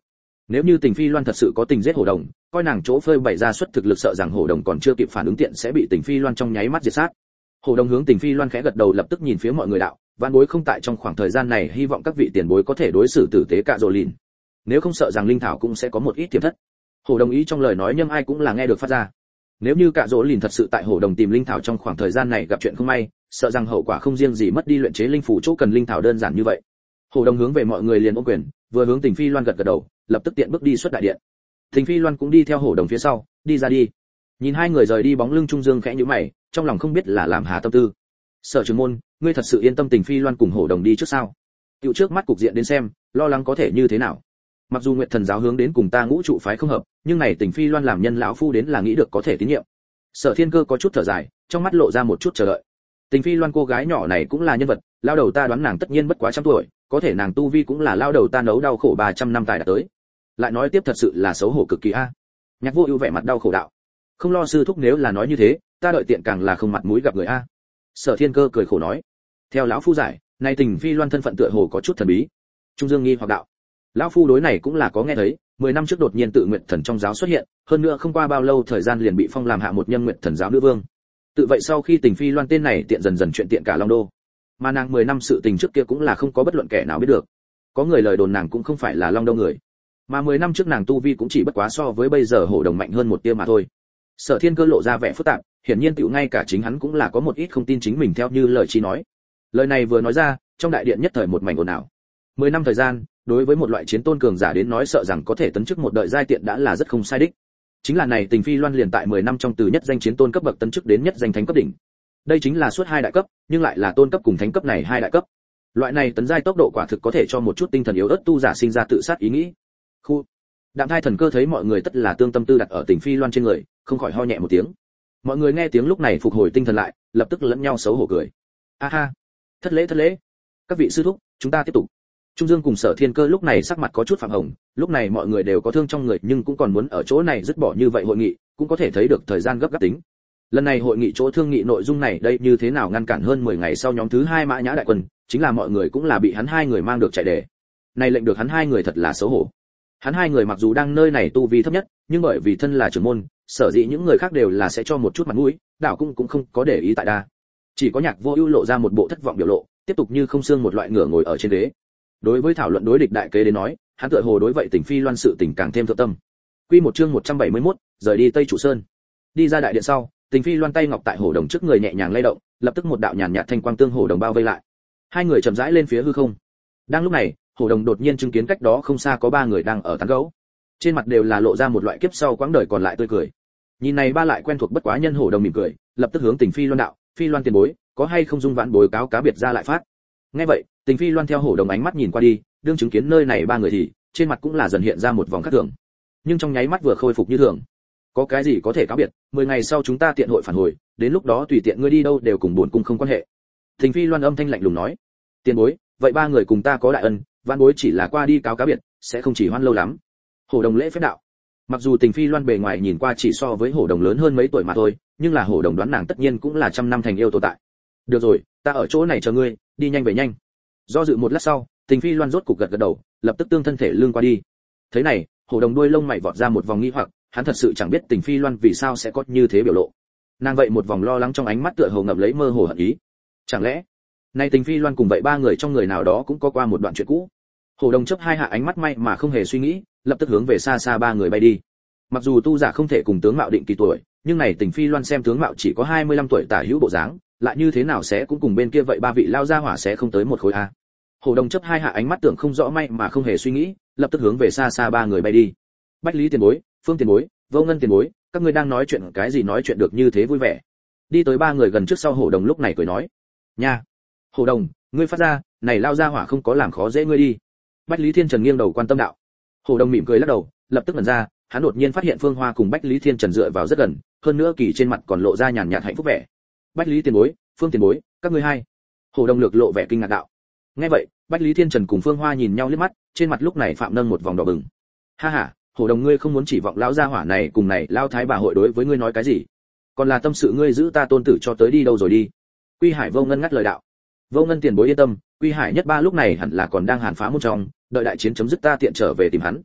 Nếu như Tình Phi Loan thật sự có tình giết hổ đồng, coi nàng chỗ phơi bày ra xuất thực lực, sợ rằng hổ đồng còn chưa kịp phản ứng tiện sẽ bị Tình Phi Loan trong nháy mắt diệt sát. Hổ đồng hướng Tình Phi Loan khẽ gật đầu, lập tức nhìn phía mọi người đạo, vạn bối không tại trong khoảng thời gian này, hy vọng các vị tiền bối có thể đối xử tử tế Cạ Dỗ Lìn. Nếu không sợ rằng linh thảo cũng sẽ có một ít tiềm thất. Hổ đồng ý trong lời nói nhưng ai cũng là nghe được phát ra. Nếu như Cạ Dỗ Lìn thật sự tại hổ đồng tìm linh thảo trong khoảng thời gian này gặp chuyện không may, sợ rằng hậu quả không riêng gì mất đi luyện chế linh phủ chỗ cần linh thảo đơn giản như vậy. Hổ đồng hướng về mọi người liền ôm quyền, vừa hướng Tình Phi Loan gật gật đầu, lập tức tiện bước đi xuất đại điện. Tình Phi Loan cũng đi theo hổ đồng phía sau, đi ra đi. Nhìn hai người rời đi bóng lưng, Trung Dương khẽ nhíu mày, trong lòng không biết là làm hà tâm tư. Sở trưởng môn, ngươi thật sự yên tâm Tình Phi Loan cùng hổ đồng đi trước sao? Tiểu trước mắt cục diện đến xem, lo lắng có thể như thế nào? Mặc dù Nguyệt Thần giáo hướng đến cùng ta Ngũ trụ phái không hợp, nhưng này Tình Phi Loan làm nhân lão phu đến là nghĩ được có thể tín nhiệm. Sở Thiên Cơ có chút thở dài, trong mắt lộ ra một chút chờ đợi. Tình Phi Loan cô gái nhỏ này cũng là nhân vật, lao đầu ta đoán nàng tất nhiên bất quá trăm tuổi, có thể nàng tu vi cũng là lao đầu ta nấu đau khổ 300 năm tài đã tới. Lại nói tiếp thật sự là xấu hổ cực kỳ a. Nhạc Vô Ưu vẻ mặt đau khổ đạo, không lo sư thúc, nếu là nói như thế, ta đợi tiện càng là không mặt mũi gặp người a. Sở Thiên Cơ cười khổ nói, theo lão phu giải, này Tình Phi Loan thân phận tựa hồ có chút thần bí. Trung Dương nghi hoặc đạo, lão phu đối này cũng là có nghe thấy, 10 năm trước đột nhiên tự Nguyệt Thần trong giáo xuất hiện, hơn nữa không qua bao lâu thời gian liền bị phong làm hạ một nhân Nguyệt Thần giáo nữ vương. Tự vậy sau khi Tình Phi Loan tên này tiện dần dần chuyện tiện cả Long Đô. Mà nàng 10 năm sự tình trước kia cũng là không có bất luận kẻ nào biết được. Có người lời đồn nàng cũng không phải là Long Đô người, mà 10 năm trước nàng tu vi cũng chỉ bất quá so với bây giờ hổ đồng mạnh hơn một tia mà thôi. Sở Thiên Cơ lộ ra vẻ phức tạp, hiển nhiên tiểu ngay cả chính hắn cũng là có một ít không tin chính mình theo như lời chi nói. Lời này vừa nói ra, trong đại điện nhất thời một mảnh ồn ào. 10 năm thời gian, đối với một loại chiến tôn cường giả đến nói sợ rằng có thể tấn chức một đời giai tiện đã là rất không sai đích. Chính là này Tình Phi Loan liền tại 10 năm trong từ nhất danh chiến tôn cấp bậc tấn chức đến nhất danh thánh cấp đỉnh. Đây chính là suốt hai đại cấp, nhưng lại là tôn cấp cùng thánh cấp này hai đại cấp. Loại này tấn giai tốc độ quả thực có thể cho một chút tinh thần yếu ớt tu giả sinh ra tự sát ý nghĩ. Khu. Đạm Thai Thần Cơ thấy mọi người tất là tương tâm tư đặt ở Tình Phi Loan trên người, không khỏi ho nhẹ một tiếng. Mọi người nghe tiếng lúc này phục hồi tinh thần lại, lập tức lẫn nhau xấu hổ cười. A ha, thất lễ. Các vị sư thúc, chúng ta tiếp tục. Trung Dương cùng Sở Thiên Cơ lúc này sắc mặt có chút phạm hồng, lúc này mọi người đều có thương trong người nhưng cũng còn muốn ở chỗ này dứt bỏ như vậy hội nghị, cũng có thể thấy được thời gian gấp gáp tính. Lần này hội nghị chỗ thương nghị nội dung này đây như thế nào ngăn cản hơn 10 ngày sau nhóm thứ 2 Mã Nhã đại quân, chính là mọi người cũng là bị hắn hai người mang được chạy đề. Này lệnh được hắn hai người thật là xấu hổ. Hắn hai người mặc dù đang nơi này tu vi thấp nhất, nhưng bởi vì thân là trưởng môn, sở dĩ những người khác đều là sẽ cho một chút mặt mũi, đảo cũng không có để ý tại đa. Chỉ có Nhạc Vô Ưu lộ ra một bộ thất vọng biểu lộ, tiếp tục như không xương một loại ngửa ngồi ở trên ghế. Đối với thảo luận đối địch đại kế đến nói, hắn tựa hồ đối vậy Tình Phi Loan sự tình càng thêm thượng tâm. Quy một chương 171, rời đi Tây Trụ Sơn. Đi ra đại điện sau, Tình Phi Loan tay ngọc tại hổ đồng trước người nhẹ nhàng lay động, lập tức một đạo nhàn nhạt thanh quang tương hổ đồng bao vây lại. Hai người chậm rãi lên phía hư không. Đang lúc này, hổ đồng đột nhiên chứng kiến cách đó không xa có ba người đang ở tán gẫu. Trên mặt đều là lộ ra một loại kiếp sau quãng đời còn lại tươi cười. Nhìn này ba lại quen thuộc bất quá nhân hổ đồng mỉm cười, lập tức hướng Tình Phi Loan đạo, "Phi Loan tiền bối, có hay không dung vãn bối cáo cá biệt ra lại phát?" Nghe vậy, Tình Phi Loan theo hổ đồng ánh mắt nhìn qua đi, đương chứng kiến nơi này ba người thì trên mặt cũng là dần hiện ra một vòng khác thường, nhưng trong nháy mắt vừa khôi phục như thường. "Có cái gì có thể cáo biệt, 10 ngày sau chúng ta tiện hội phản hồi, đến lúc đó tùy tiện ngươi đi đâu đều cùng bổn cung không quan hệ." Tình Phi Loan âm thanh lạnh lùng nói. "Tiền bối, vậy ba người cùng ta có đại ân, vãn bối chỉ là qua đi cáo cá biệt, sẽ không chỉ hoan lâu lắm." Hổ đồng lễ phép đạo. Mặc dù Tình Phi Loan bề ngoài nhìn qua chỉ so với hổ đồng lớn hơn mấy tuổi mà thôi, nhưng là hổ đồng đoán nàng tất nhiên cũng là trăm năm thành yêu tồn tại. "Được rồi, ta ở chỗ này chờ ngươi, đi nhanh về nhanh." Do dự một lát sau, Tình Phi Loan rốt cục gật gật đầu, lập tức tương thân thể lưng qua đi. Thế này, hổ đồng đuôi lông mày vọt ra một vòng nghi hoặc, hắn thật sự chẳng biết Tình Phi Loan vì sao sẽ có như thế biểu lộ. Nàng vậy một vòng lo lắng trong ánh mắt tựa hồ ngậm lấy mơ hồ hận ý. Chẳng lẽ, nay Tình Phi Loan cùng vậy ba người trong người nào đó cũng có qua một đoạn chuyện cũ? Hổ đồng chớp hai hạ ánh mắt may mà không hề suy nghĩ, lập tức hướng về xa xa ba người bay đi. Mặc dù tu giả không thể cùng tướng mạo định kỳ tuổi, nhưng này Tình Phi Loan xem tướng mạo chỉ có 25 tuổi tả hữu bộ dáng, lại như thế nào sẽ cũng cùng bên kia vậy ba vị lao ra hỏa sẽ không tới một khối a. Hổ đồng chớp hai hạ ánh mắt tưởng không rõ may mà không hề suy nghĩ, lập tức hướng về xa xa ba người bay đi. Bách Lý tiền bối, Phương tiền bối, Vô Ngân tiền bối, các ngươi đang nói chuyện cái gì nói chuyện được như thế vui vẻ? Đi tới ba người gần trước sau hổ đồng lúc này cười nói. Nha, hổ đồng, ngươi phát ra, này lao ra hỏa không có làm khó dễ ngươi đi. Bách Lý Thiên Trần nghiêng đầu quan tâm đạo. Hổ đồng mỉm cười lắc đầu, lập tức ngẩn ra, hắn đột nhiên phát hiện Phương Hoa cùng Bách Lý Thiên Trần dựa vào rất gần, hơn nữa kỳ trên mặt còn lộ ra nhàn nhạt hạnh phúc vẻ. Bách Lý tiền bối, Phương tiền bối, các ngươi hai. Hổ đồng lược lộ vẻ kinh ngạc đạo. Nghe vậy, Bách Lý Thiên Trần cùng Phương Hoa nhìn nhau liếc mắt, trên mặt lúc này phạm nâng một vòng đỏ bừng. Ha ha, hổ đồng ngươi không muốn chỉ vọng lão gia hỏa này cùng này lao thái bà hội đối với ngươi nói cái gì? Còn là tâm sự ngươi giữ ta tôn tử cho tới đi đâu rồi đi? Quy Hải Vô Ngân ngắt lời đạo. Vô Ngân tiền bối yên tâm, Quy Hải nhất ba lúc này hẳn là còn đang hàn phá môn trong, đợi đại chiến chấm dứt ta tiện trở về tìm hắn.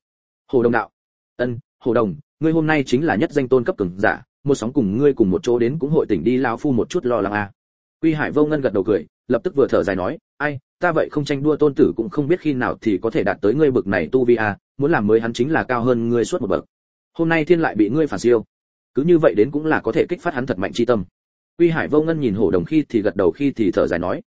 Hồ Đồng đạo. Hồ Đồng, ngươi hôm nay chính là nhất danh tôn cấp cường giả, một sóng cùng ngươi cùng một chỗ đến cũng hội tỉnh đi lão phu một chút lo lắng à. Quy Hải Vô Ngân gật đầu cười, lập tức vừa thở dài nói, ai, ta vậy không tranh đua tôn tử cũng không biết khi nào thì có thể đạt tới ngươi bực này tu vi à, muốn làm mới hắn chính là cao hơn ngươi suốt một bậc. Hôm nay thiên lại bị ngươi phản siêu, cứ như vậy đến cũng là có thể kích phát hắn thật mạnh chi tâm. Quy Hải Vô Ngân nhìn Hổ Đồng khi thì gật đầu khi thì thở dài nói,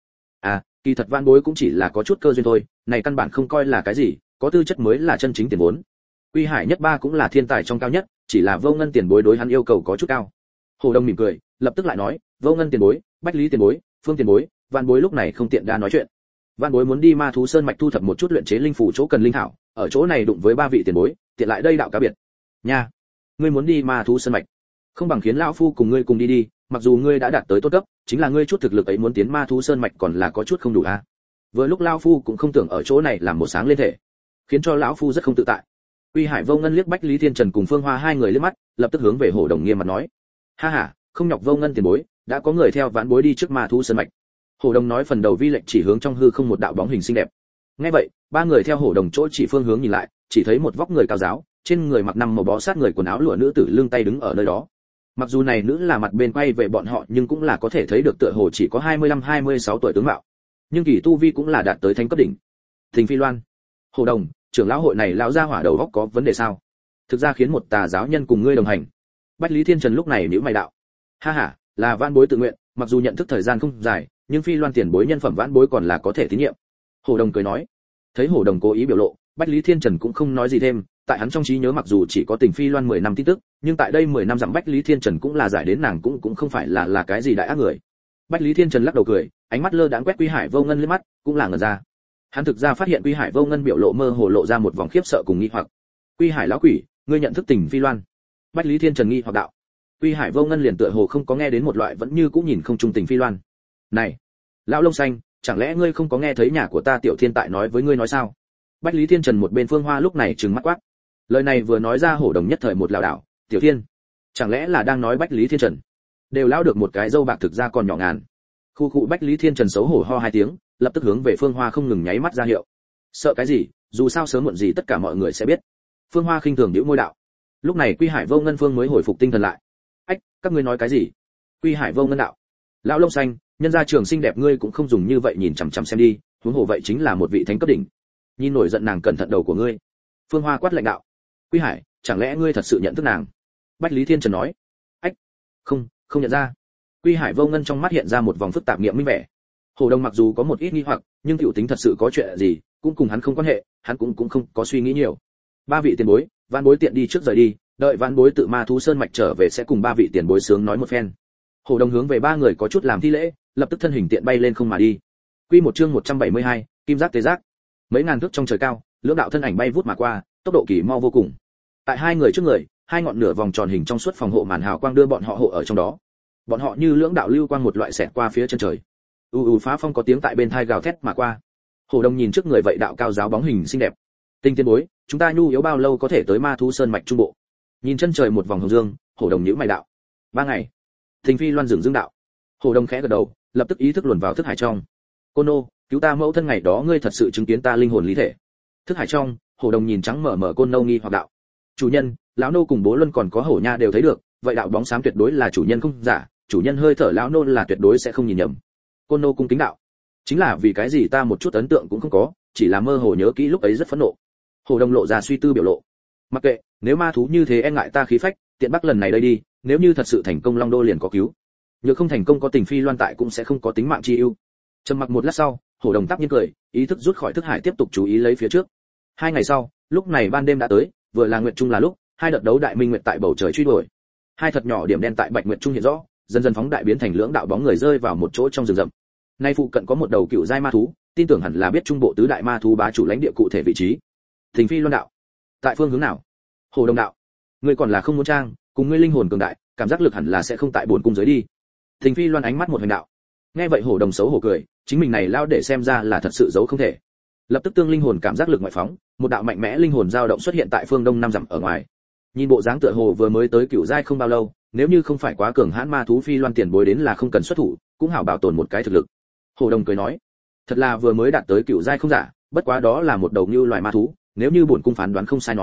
kỳ thật Vãn Bối cũng chỉ là có chút cơ duyên thôi, này căn bản không coi là cái gì, có tư chất mới là chân chính tiền vốn. Quy Hải Nhất Ba cũng là thiên tài trong cao nhất, chỉ là Vô Ngân tiền bối đối hắn yêu cầu có chút cao. Hổ Đồng mỉm cười, lập tức lại nói, Vô Ngân tiền bối, Bách Lý tiền bối, Phương tiền bối, Vãn Bối lúc này không tiện đa nói chuyện. Vãn Bối muốn đi Ma thú sơn mạch thu thập một chút luyện chế linh phủ chỗ cần linh thảo, ở chỗ này đụng với ba vị tiền bối, tiện lại đây đạo cá biệt. Nha, ngươi muốn đi Ma thú sơn mạch, không bằng khiến lão phu cùng ngươi cùng đi đi, mặc dù ngươi đã đạt tới tốt cấp, chính là ngươi chút thực lực ấy muốn tiến Ma thú sơn mạch còn là có chút không đủ a. Vừa lúc lão phu cũng không tưởng ở chỗ này làm một sáng lên thể, khiến cho lão phu rất không tự tại. Quy Hải Vô Ngân liếc Bách Lý Thiên Trần cùng Phương Hoa hai người liếc mắt, lập tức hướng về Hổ Đồng nghiêm mặt nói, ha ha, không nhọc Vô Ngân tiền bối, đã có người theo Vãn Bối đi trước Ma thú sơn mạch. Hổ Đồng nói phần đầu vi lệnh chỉ hướng trong hư không một đạo bóng hình xinh đẹp. Nghe vậy, ba người theo Hổ Đồng chỗ chỉ phương hướng nhìn lại, chỉ thấy một vóc người cao giáo, trên người mặc năm màu bó sát người quần áo lụa nữ tử lưng tay đứng ở nơi đó. Mặc dù này nữ là mặt bên quay về bọn họ, nhưng cũng là có thể thấy được tựa hồ chỉ có 25-26 tuổi tướng mạo. Nhưng kỳ tu vi cũng là đạt tới thánh cấp đỉnh. Thình Phi Loan, Hổ Đồng, trưởng lão hội này lão gia hỏa đầu óc có vấn đề sao? Thực ra khiến một tà giáo nhân cùng ngươi đồng hành. Bách Lý Thiên Trần lúc này nhíu mày đạo, ha ha, là Vãn Bối tự nguyện, mặc dù nhận thức thời gian không dài, nhưng Phi Loan tiền bối nhân phẩm Vãn Bối còn là có thể tín nhiệm. Hổ Đồng cười nói. Thấy Hổ Đồng cố ý biểu lộ, Bách Lý Thiên Trần cũng không nói gì thêm, tại hắn trong trí nhớ mặc dù chỉ có tình Phi Loan 10 năm tin tức, nhưng tại đây 10 năm dặm Bách Lý Thiên Trần cũng là giải đến nàng cũng không phải là cái gì đại ác người. Bách Lý Thiên Trần lắc đầu cười, ánh mắt lơ đãng quét Quy Hải Vô Ngân liếc mắt, cũng là ngẩn ra. Hắn thực ra phát hiện Quy Hải Vô Ngân biểu lộ mơ hồ lộ ra một vòng khiếp sợ cùng nghi hoặc. Quy Hải lão quỷ, ngươi nhận thức tình Phi Loan? Bách Lý Thiên Trần nghi hoặc đạo. Quy Hải Vô Ngân liền tựa hồ không có nghe đến một loại vẫn như cũng nhìn không trung tình Phi Loan. Này, lão lông xanh, chẳng lẽ ngươi không có nghe thấy nhà của ta Tiểu Thiên tại nói với ngươi nói sao? Bách Lý Thiên Trần một bên Phương Hoa lúc này trừng mắt quát. Lời này vừa nói ra Hổ Đồng nhất thời một lảo đảo, Tiểu Thiên, chẳng lẽ là đang nói Bách Lý Thiên Trần? Đều lão được một cái dâu bạc thực ra còn nhỏ ngàn. Khu cụ Bách Lý Thiên Trần xấu hổ ho hai tiếng, lập tức hướng về Phương Hoa không ngừng nháy mắt ra hiệu. Sợ cái gì, dù sao sớm muộn gì tất cả mọi người sẽ biết. Phương Hoa khinh thường nhíu môi đạo. Lúc này Quy Hải Vô Ngân Phương mới hồi phục tinh thần lại. Ách, các ngươi nói cái gì? Quy Hải Vô Ngân đạo. Lão lông xanh, nhân gia trường xinh đẹp ngươi cũng không dùng như vậy nhìn chằm chằm xem đi, huống hồ vậy chính là một vị thánh cấp đỉnh. Nhìn nổi giận nàng cẩn thận đầu của ngươi. Phương Hoa quát lạnh đạo. Quy Hải, chẳng lẽ ngươi thật sự nhận thức nàng? Bách Lý Thiên Trần nói. Ách, không nhận ra. Quy Hải Vô Ngân trong mắt hiện ra một vòng phức tạp nghiệm minh vẻ. Hổ Đồng mặc dù có một ít nghi hoặc, nhưng tiểu tính thật sự có chuyện gì, cũng cùng hắn không quan hệ, hắn cũng không có suy nghĩ nhiều. Ba vị tiền bối, Vãn Bối tiện đi trước rời đi, đợi Vãn Bối tự Ma thú sơn mạch trở về sẽ cùng ba vị tiền bối sướng nói một phen. Hổ Đồng hướng về ba người có chút làm thi lễ, lập tức thân hình tiện bay lên không mà đi. Quy một chương 172, Kim Giác Tế Giác. Mấy ngàn thước trong trời cao, lưỡng đạo thân ảnh bay vút mà qua, tốc độ kỳ mau vô cùng. Tại hai người trước người, hai ngọn nửa vòng tròn hình trong suốt phòng hộ màn hào quang đưa bọn họ hộ ở trong đó. Bọn họ như lưỡng đạo lưu quang một loại xẹt qua phía chân trời. Phá phong có tiếng tại bên thai gào thét mà qua. Hổ Đồng nhìn trước người vậy đạo cao giáo bóng hình xinh đẹp. Tinh tiên bối, chúng ta nhu yếu bao lâu có thể tới Ma thú sơn mạch trung bộ? Nhìn chân trời một vòng hồng dương, Hổ Đồng nhíu mày đạo. 3 ngày. Thình Phi Loan dừng dương đạo. Hổ Đồng khẽ gật đầu, lập tức ý thức luồn vào thức hải trong. Cô nô, cứu ta mẫu thân ngày đó ngươi thật sự chứng kiến ta linh hồn lý thể. Thức hải trong, Hổ Đồng nhìn trắng mở Côn nô nghi hoặc đạo. Chủ nhân, lão nô cùng bố luân còn có Hổ nha đều thấy được, vậy đạo bóng xám tuyệt đối là chủ nhân không giả, chủ nhân hơi thở lão nô là tuyệt đối sẽ không nhìn nhầm. Côn nô cung kính đạo. Chính là vì cái gì ta một chút ấn tượng cũng không có, chỉ là mơ hồ nhớ kỹ lúc ấy rất phẫn nộ. Hổ Đồng lộ ra suy tư biểu lộ. Mặc kệ, nếu ma thú như thế e ngại ta khí phách, tiện bắc lần này đây đi, nếu như thật sự thành công Long Đô liền có cứu. Nếu không thành công có tình Phi Loan tại cũng sẽ không có tính mạng chi ưu. Trầm mặc một lát sau, Hổ Đồng tắp nhiên cười, ý thức rút khỏi thức hải tiếp tục chú ý lấy phía trước. 2 ngày sau, lúc này ban đêm đã tới, vừa là nguyệt trung là lúc, hai đợt đấu đại minh nguyệt tại bầu trời truy đuổi. Hai thật nhỏ điểm đen tại bạch nguyệt trung hiện rõ, dần dần phóng đại biến thành lưỡng đạo bóng người rơi vào một chỗ trong rừng rậm. Nay phụ cận có một đầu cựu giai ma thú, tin tưởng hẳn là biết trung bộ tứ đại ma thú bá chủ lãnh địa cụ thể vị trí. Thình Phi Loan đạo. Tại phương hướng nào? Hổ Đồng đạo. Ngươi còn là không muốn trang, cùng ngươi linh hồn cường đại, cảm giác lực hẳn là sẽ không tại buồn cung giới đi. Thình Phi Loan ánh mắt một hành đạo. Nghe vậy Hổ Đồng xấu hổ cười, chính mình này lao để xem ra là thật sự giấu không thể. Lập tức tương linh hồn cảm giác lực ngoại phóng, một đạo mạnh mẽ linh hồn dao động xuất hiện tại phương đông 5 dặm ở ngoài. Nhìn bộ dáng tựa hồ vừa mới tới cựu giai không bao lâu, nếu như không phải quá cường hãn ma thú Phi Loan tiền bối đến là không cần xuất thủ, cũng hảo bảo tồn một cái thực lực. Hổ Đồng cười nói, thật là vừa mới đạt tới cựu giai không giả, bất quá đó là một đầu như loài ma thú, nếu như bổn cung phán đoán không sai nói,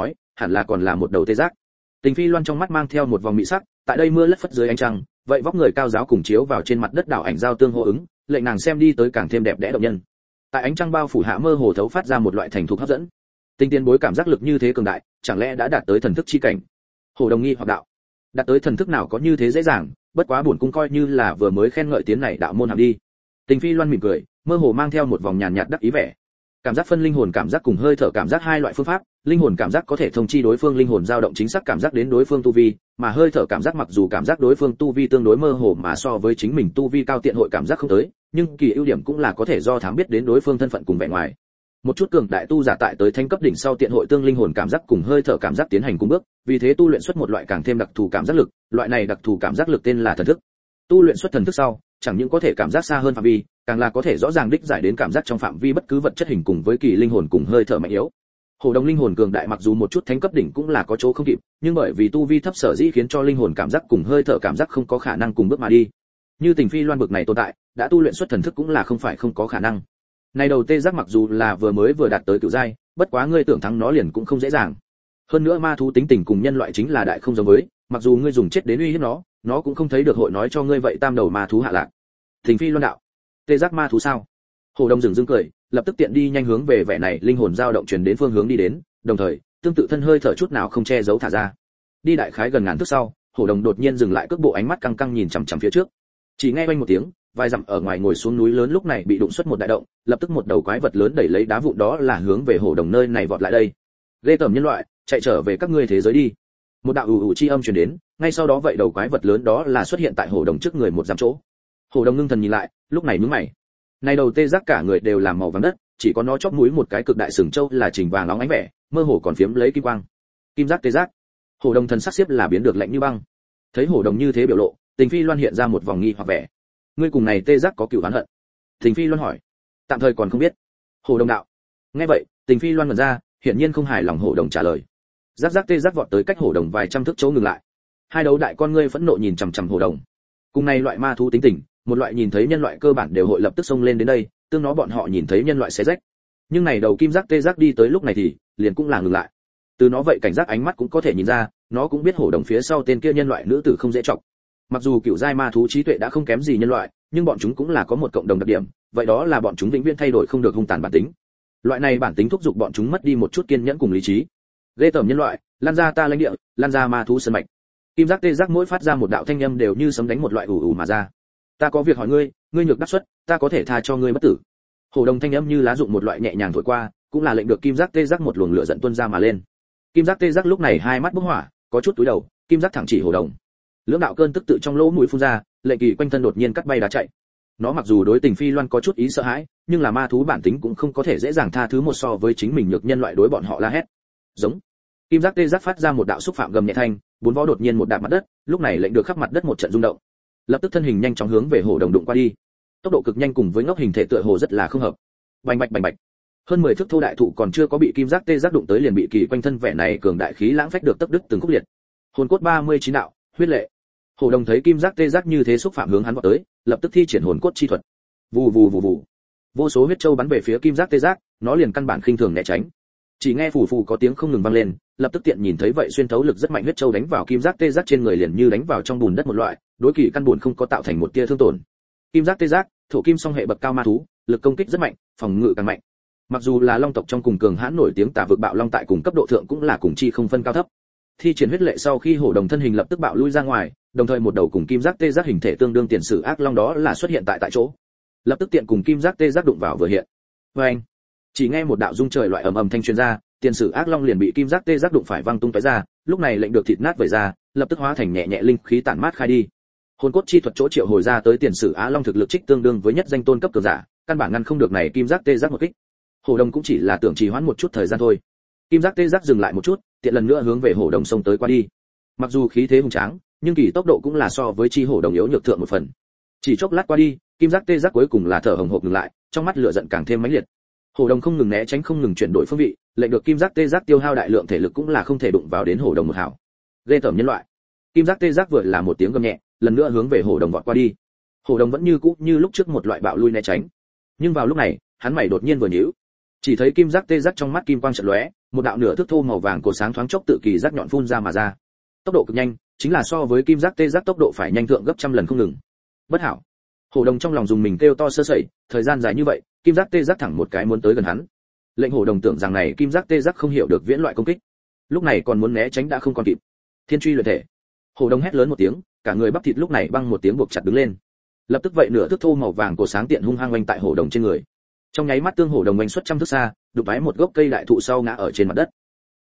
hẳn là còn là một đầu tê giác. Tình Phi Loan trong mắt mang theo một vòng mị sắc, tại đây mưa lất phất dưới ánh trăng, vậy vóc người cao giáo cùng chiếu vào trên mặt đất đảo ảnh giao tương hô ứng, lệnh nàng xem đi tới càng thêm đẹp đẽ động nhân. Tại ánh trăng bao phủ hạ mơ hồ thấu phát ra một loại thành thục hấp dẫn. Tinh tiên bối cảm giác lực như thế cường đại, chẳng lẽ đã đạt tới thần thức chi cảnh? Hồ Đồng nghi hoặc đạo. Đạt tới thần thức nào có như thế dễ dàng, bất quá bổn cung coi như là vừa mới khen ngợi tiến này đạo môn hàm đi. Tình Phi Loan mỉm cười, mơ hồ mang theo một vòng nhàn nhạt đắc ý vẻ. Cảm giác phân linh hồn cảm giác cùng hơi thở cảm giác hai loại phương pháp, linh hồn cảm giác có thể thông chi đối phương linh hồn dao động chính xác cảm giác đến đối phương tu vi, mà hơi thở cảm giác mặc dù cảm giác đối phương tu vi tương đối mơ hồ mà so với chính mình tu vi cao tiện hội cảm giác không tới, nhưng kỳ ưu điểm cũng là có thể do thám biết đến đối phương thân phận cùng vẻ ngoài. Một chút cường đại tu giả tại tới thánh cấp đỉnh sau tiện hội tương linh hồn cảm giác cùng hơi thở cảm giác tiến hành cùng bước, vì thế tu luyện xuất một loại càng thêm đặc thù cảm giác lực, loại này đặc thù cảm giác lực tên là thần thức. Tu luyện xuất thần thức sau, chẳng những có thể cảm giác xa hơn phạm vi, càng là có thể rõ ràng đích giải đến cảm giác trong phạm vi bất cứ vật chất hình cùng với kỳ linh hồn cùng hơi thở mạnh yếu. Hồ Đồng linh hồn cường đại mặc dù một chút thánh cấp đỉnh cũng là có chỗ không kịp, nhưng bởi vì tu vi thấp sở dĩ khiến cho linh hồn cảm giác cùng hơi thở cảm giác không có khả năng cùng bước mà đi. Như Tình Phi Loan bực này tồn tại, đã tu luyện xuất thần thức cũng là không phải không có khả năng. Này đầu tê giác mặc dù là vừa đạt tới cửu giai, bất quá ngươi tưởng thắng nó liền cũng không dễ dàng. Hơn nữa ma thú tính tình cùng nhân loại chính là đại không giống với, mặc dù ngươi dùng chết đến uy hiếp nó cũng không thấy được hội nói cho ngươi vậy tam đầu ma thú hạ lạc. Tình Phi Loan đạo, tê giác ma thú sao? Hồ Đông dừng cười, lập tức tiện đi nhanh hướng về vẻ này linh hồn dao động truyền đến phương hướng đi đến, đồng thời tương tự thân hơi thở chút nào không che giấu thả ra. Đi đại khái gần ngàn thước sau, Hồ Đồng đột nhiên dừng lại cước bộ, ánh mắt căng căng nhìn chằm chằm phía trước. Chỉ nghe oanh một tiếng, vài dặm ở ngoài ngồi xuống núi lớn lúc này bị đụng xuất một đại động, lập tức một đầu quái vật lớn đẩy lấy đá vụn đó là hướng về Hồ Đồng nơi này vọt lại đây. Ghê tởm nhân loại, chạy trở về các ngươi thế giới đi. Một đạo ù chi âm truyền đến, ngay sau đó vậy đầu quái vật lớn đó là xuất hiện tại Hồ Đồng trước người một dặm chỗ. Hồ Đồng ngưng thần nhìn lại, lúc này nhướng mày. Này đầu tê giác cả người đều làm màu vàng đất, chỉ có nó chóp mũi một cái cực đại sừng châu là chỉnh vàng óng ánh vẻ, mơ hồ còn phiếm lấy kim quang. Kim giác tê giác. Hồ Đồng thần sắc xếp là biến được lạnh như băng. Thấy Hồ Đồng như thế biểu lộ, Tình Phi Loan hiện ra một vòng nghi hoặc vẻ. Ngươi cùng này tê giác có cửu oán hận? Tình Phi Loan hỏi. Tạm thời còn không biết. Hồ Đồng đạo. Nghe vậy, Tình Phi Loan ngẩn ra, hiển nhiên không hài lòng Hồ Đồng trả lời. Giác giác tê giác vọt tới cách Hồ Đồng vài trăm thước chỗ ngừng lại. Hai đấu đại con ngươi phẫn nộ nhìn chằm chằm Hồ Đồng. Cùng này loại ma thú tính tình, một loại nhìn thấy nhân loại cơ bản đều hội lập tức xông lên đến đây, tương nó bọn họ nhìn thấy nhân loại xé rách. Nhưng này đầu kim giác tê giác đi tới lúc này thì liền cũng là ngừng lại. Từ nó vậy cảnh giác ánh mắt cũng có thể nhìn ra, nó cũng biết Hổ Đồng phía sau tên kia nhân loại nữ tử không dễ trọng. Mặc dù cựu giai ma thú trí tuệ đã không kém gì nhân loại, nhưng bọn chúng cũng là có một cộng đồng đặc điểm, vậy đó là bọn chúng vĩnh viễn thay đổi không được hung tàn bản tính. Loại này bản tính thúc giục bọn chúng mất đi một chút kiên nhẫn cùng lý trí. Ghê tởm nhân loại, lan ra ta lãnh địa, lan ra ma thú sơn mạch. Kim giác tê giác mỗi phát ra một đạo thanh âm đều như sấm đánh một loại ù ù mà ra. Ta có việc hỏi ngươi, ngươi nhược đắc xuất, ta có thể tha cho ngươi bất tử. Hổ Đồng thanh âm như lá dụng một loại nhẹ nhàng thổi qua, cũng là lệnh được kim giác tê giác một luồng lửa giận tuôn ra mà lên. Kim giác tê giác lúc này hai mắt bốc hỏa, có chút túi đầu, kim giác thẳng chỉ Hổ Đồng. Lưỡng đạo cơn tức tự trong lỗ mũi phun ra, lệnh kỳ quanh thân đột nhiên cắt bay đá chạy. Nó mặc dù đối Tình Phi Loan có chút ý sợ hãi, nhưng là ma thú bản tính cũng không có thể dễ dàng tha thứ một so với chính mình nhược nhân loại đối bọn họ la hét. Giống. Kim giác tê giác phát ra một đạo xúc phạm gầm nhẹ thanh, bốn vó đột nhiên một đạp mặt đất, lúc này lệnh được khắp mặt đất một trận rung động. Lập tức thân hình nhanh chóng hướng về Hổ Đồng đụng qua đi. Tốc độ cực nhanh cùng với ngốc hình thể tựa hồ rất là không hợp. Bành bạch bành bạch. Hơn 10 thước thô đại thụ còn chưa có bị kim giác tê giác đụng tới liền bị kỳ quanh thân vẻ này cường đại khí lãng phách được tấp đứt từng khúc liệt. Hồn cốt 39 đạo, huyết lệ. Hổ Đồng thấy kim giác tê giác như thế xúc phạm hướng hắn vọt tới, lập tức thi triển hồn cốt chi thuật. Vù vù vù vù. Vô số huyết châu bắn về phía kim giác tê giác, nó liền căn bản khinh thường né tránh. Chỉ nghe phù phù có tiếng không ngừng vang lên, lập tức tiện nhìn thấy vậy xuyên thấu lực rất mạnh huyết châu đánh vào kim giác tê giác trên người liền như đánh vào trong bùn đất một loại, đối kỳ căn buồn không có tạo thành một tia thương tổn. Kim giác tê giác, thổ kim song hệ bậc cao ma thú, lực công kích rất mạnh, phòng ngự càng mạnh. Mặc dù là long tộc trong cùng cường hãn nổi tiếng tả vực bạo long tại cùng cấp độ thượng cũng là cùng chi không phân cao thấp. Thi triển huyết lệ sau khi Hổ Đồng thân hình lập tức bạo lui ra ngoài, đồng thời một đầu cùng kim giác tê giác hình thể tương đương tiền sử ác long đó là xuất hiện tại chỗ. Lập tức tiện cùng kim giác tê giác đụng vào vừa hiện. Oeng! Chỉ nghe một đạo rung trời loại ầm ầm thanh truyền ra, tiền sử ác long liền bị kim giác tê giác đụng phải văng tung tóe ra, lúc này lệnh được thịt nát vẩy ra, lập tức hóa thành nhẹ nhẹ linh khí tản mát khai đi. Hồn cốt chi thuật chỗ triệu hồi ra tới tiền sử á long thực lực trích tương đương với nhất danh tôn cấp cường giả, căn bản ngăn không được này kim giác tê giác một kích. Hổ Đồng cũng chỉ là tưởng trì hoãn một chút thời gian thôi. Kim giác tê giác dừng lại một chút, tiện lần nữa hướng về Hổ Đồng xông tới qua đi. Mặc dù khí thế hùng tráng, nhưng kỳ tốc độ cũng là so với chi Hổ Đồng yếu nhược thượng một phần. Chỉ chốc lát qua đi, kim giác tê giác cuối cùng là thở hổn hộc ngừng lại, trong mắt lửa giận càng thêm mãnh liệt. Hổ Đồng không ngừng né tránh không ngừng chuyển đổi phương vị, lệnh được kim giác tê giác tiêu hao đại lượng thể lực cũng là không thể đụng vào đến Hổ Đồng một hảo. Ghê tởm nhân loại. Kim giác tê giác vừa là một tiếng gầm nhẹ, lần nữa hướng về Hổ Đồng vọt qua đi. Hổ Đồng vẫn như cũ như lúc trước một loại bạo lui né tránh. Nhưng vào lúc này, hắn mày đột nhiên vừa nhíu. Chỉ thấy kim giác tê giác trong mắt kim quang chợt lóe, một đạo nửa thước thô màu vàng cổ sáng thoáng chốc tự kỳ giác nhọn phun ra mà ra. Tốc độ cực nhanh, chính là so với kim giác tê giác tốc độ phải nhanh thượng gấp trăm lần không ngừng. Bất hảo. Hổ đồng trong lòng dùng mình kêu to sơ sẩy, thời gian dài như vậy, kim giác tê giác thẳng một cái muốn tới gần hắn. Lệnh hổ đồng tưởng rằng này kim giác tê giác không hiểu được viễn loại công kích, lúc này còn muốn né tránh đã không còn kịp. Thiên truy luyện thể. Hổ đồng hét lớn một tiếng, cả người bắp thịt lúc này băng một tiếng buộc chặt đứng lên. Lập tức vậy nửa thước thô màu vàng cổ sáng tiện hung hăng oanh tại hổ đồng trên người. Trong nháy mắt tương hổ đồng oanh xuất trăm thước xa, đụng phải một gốc cây đại thụ sau ngã ở trên mặt đất.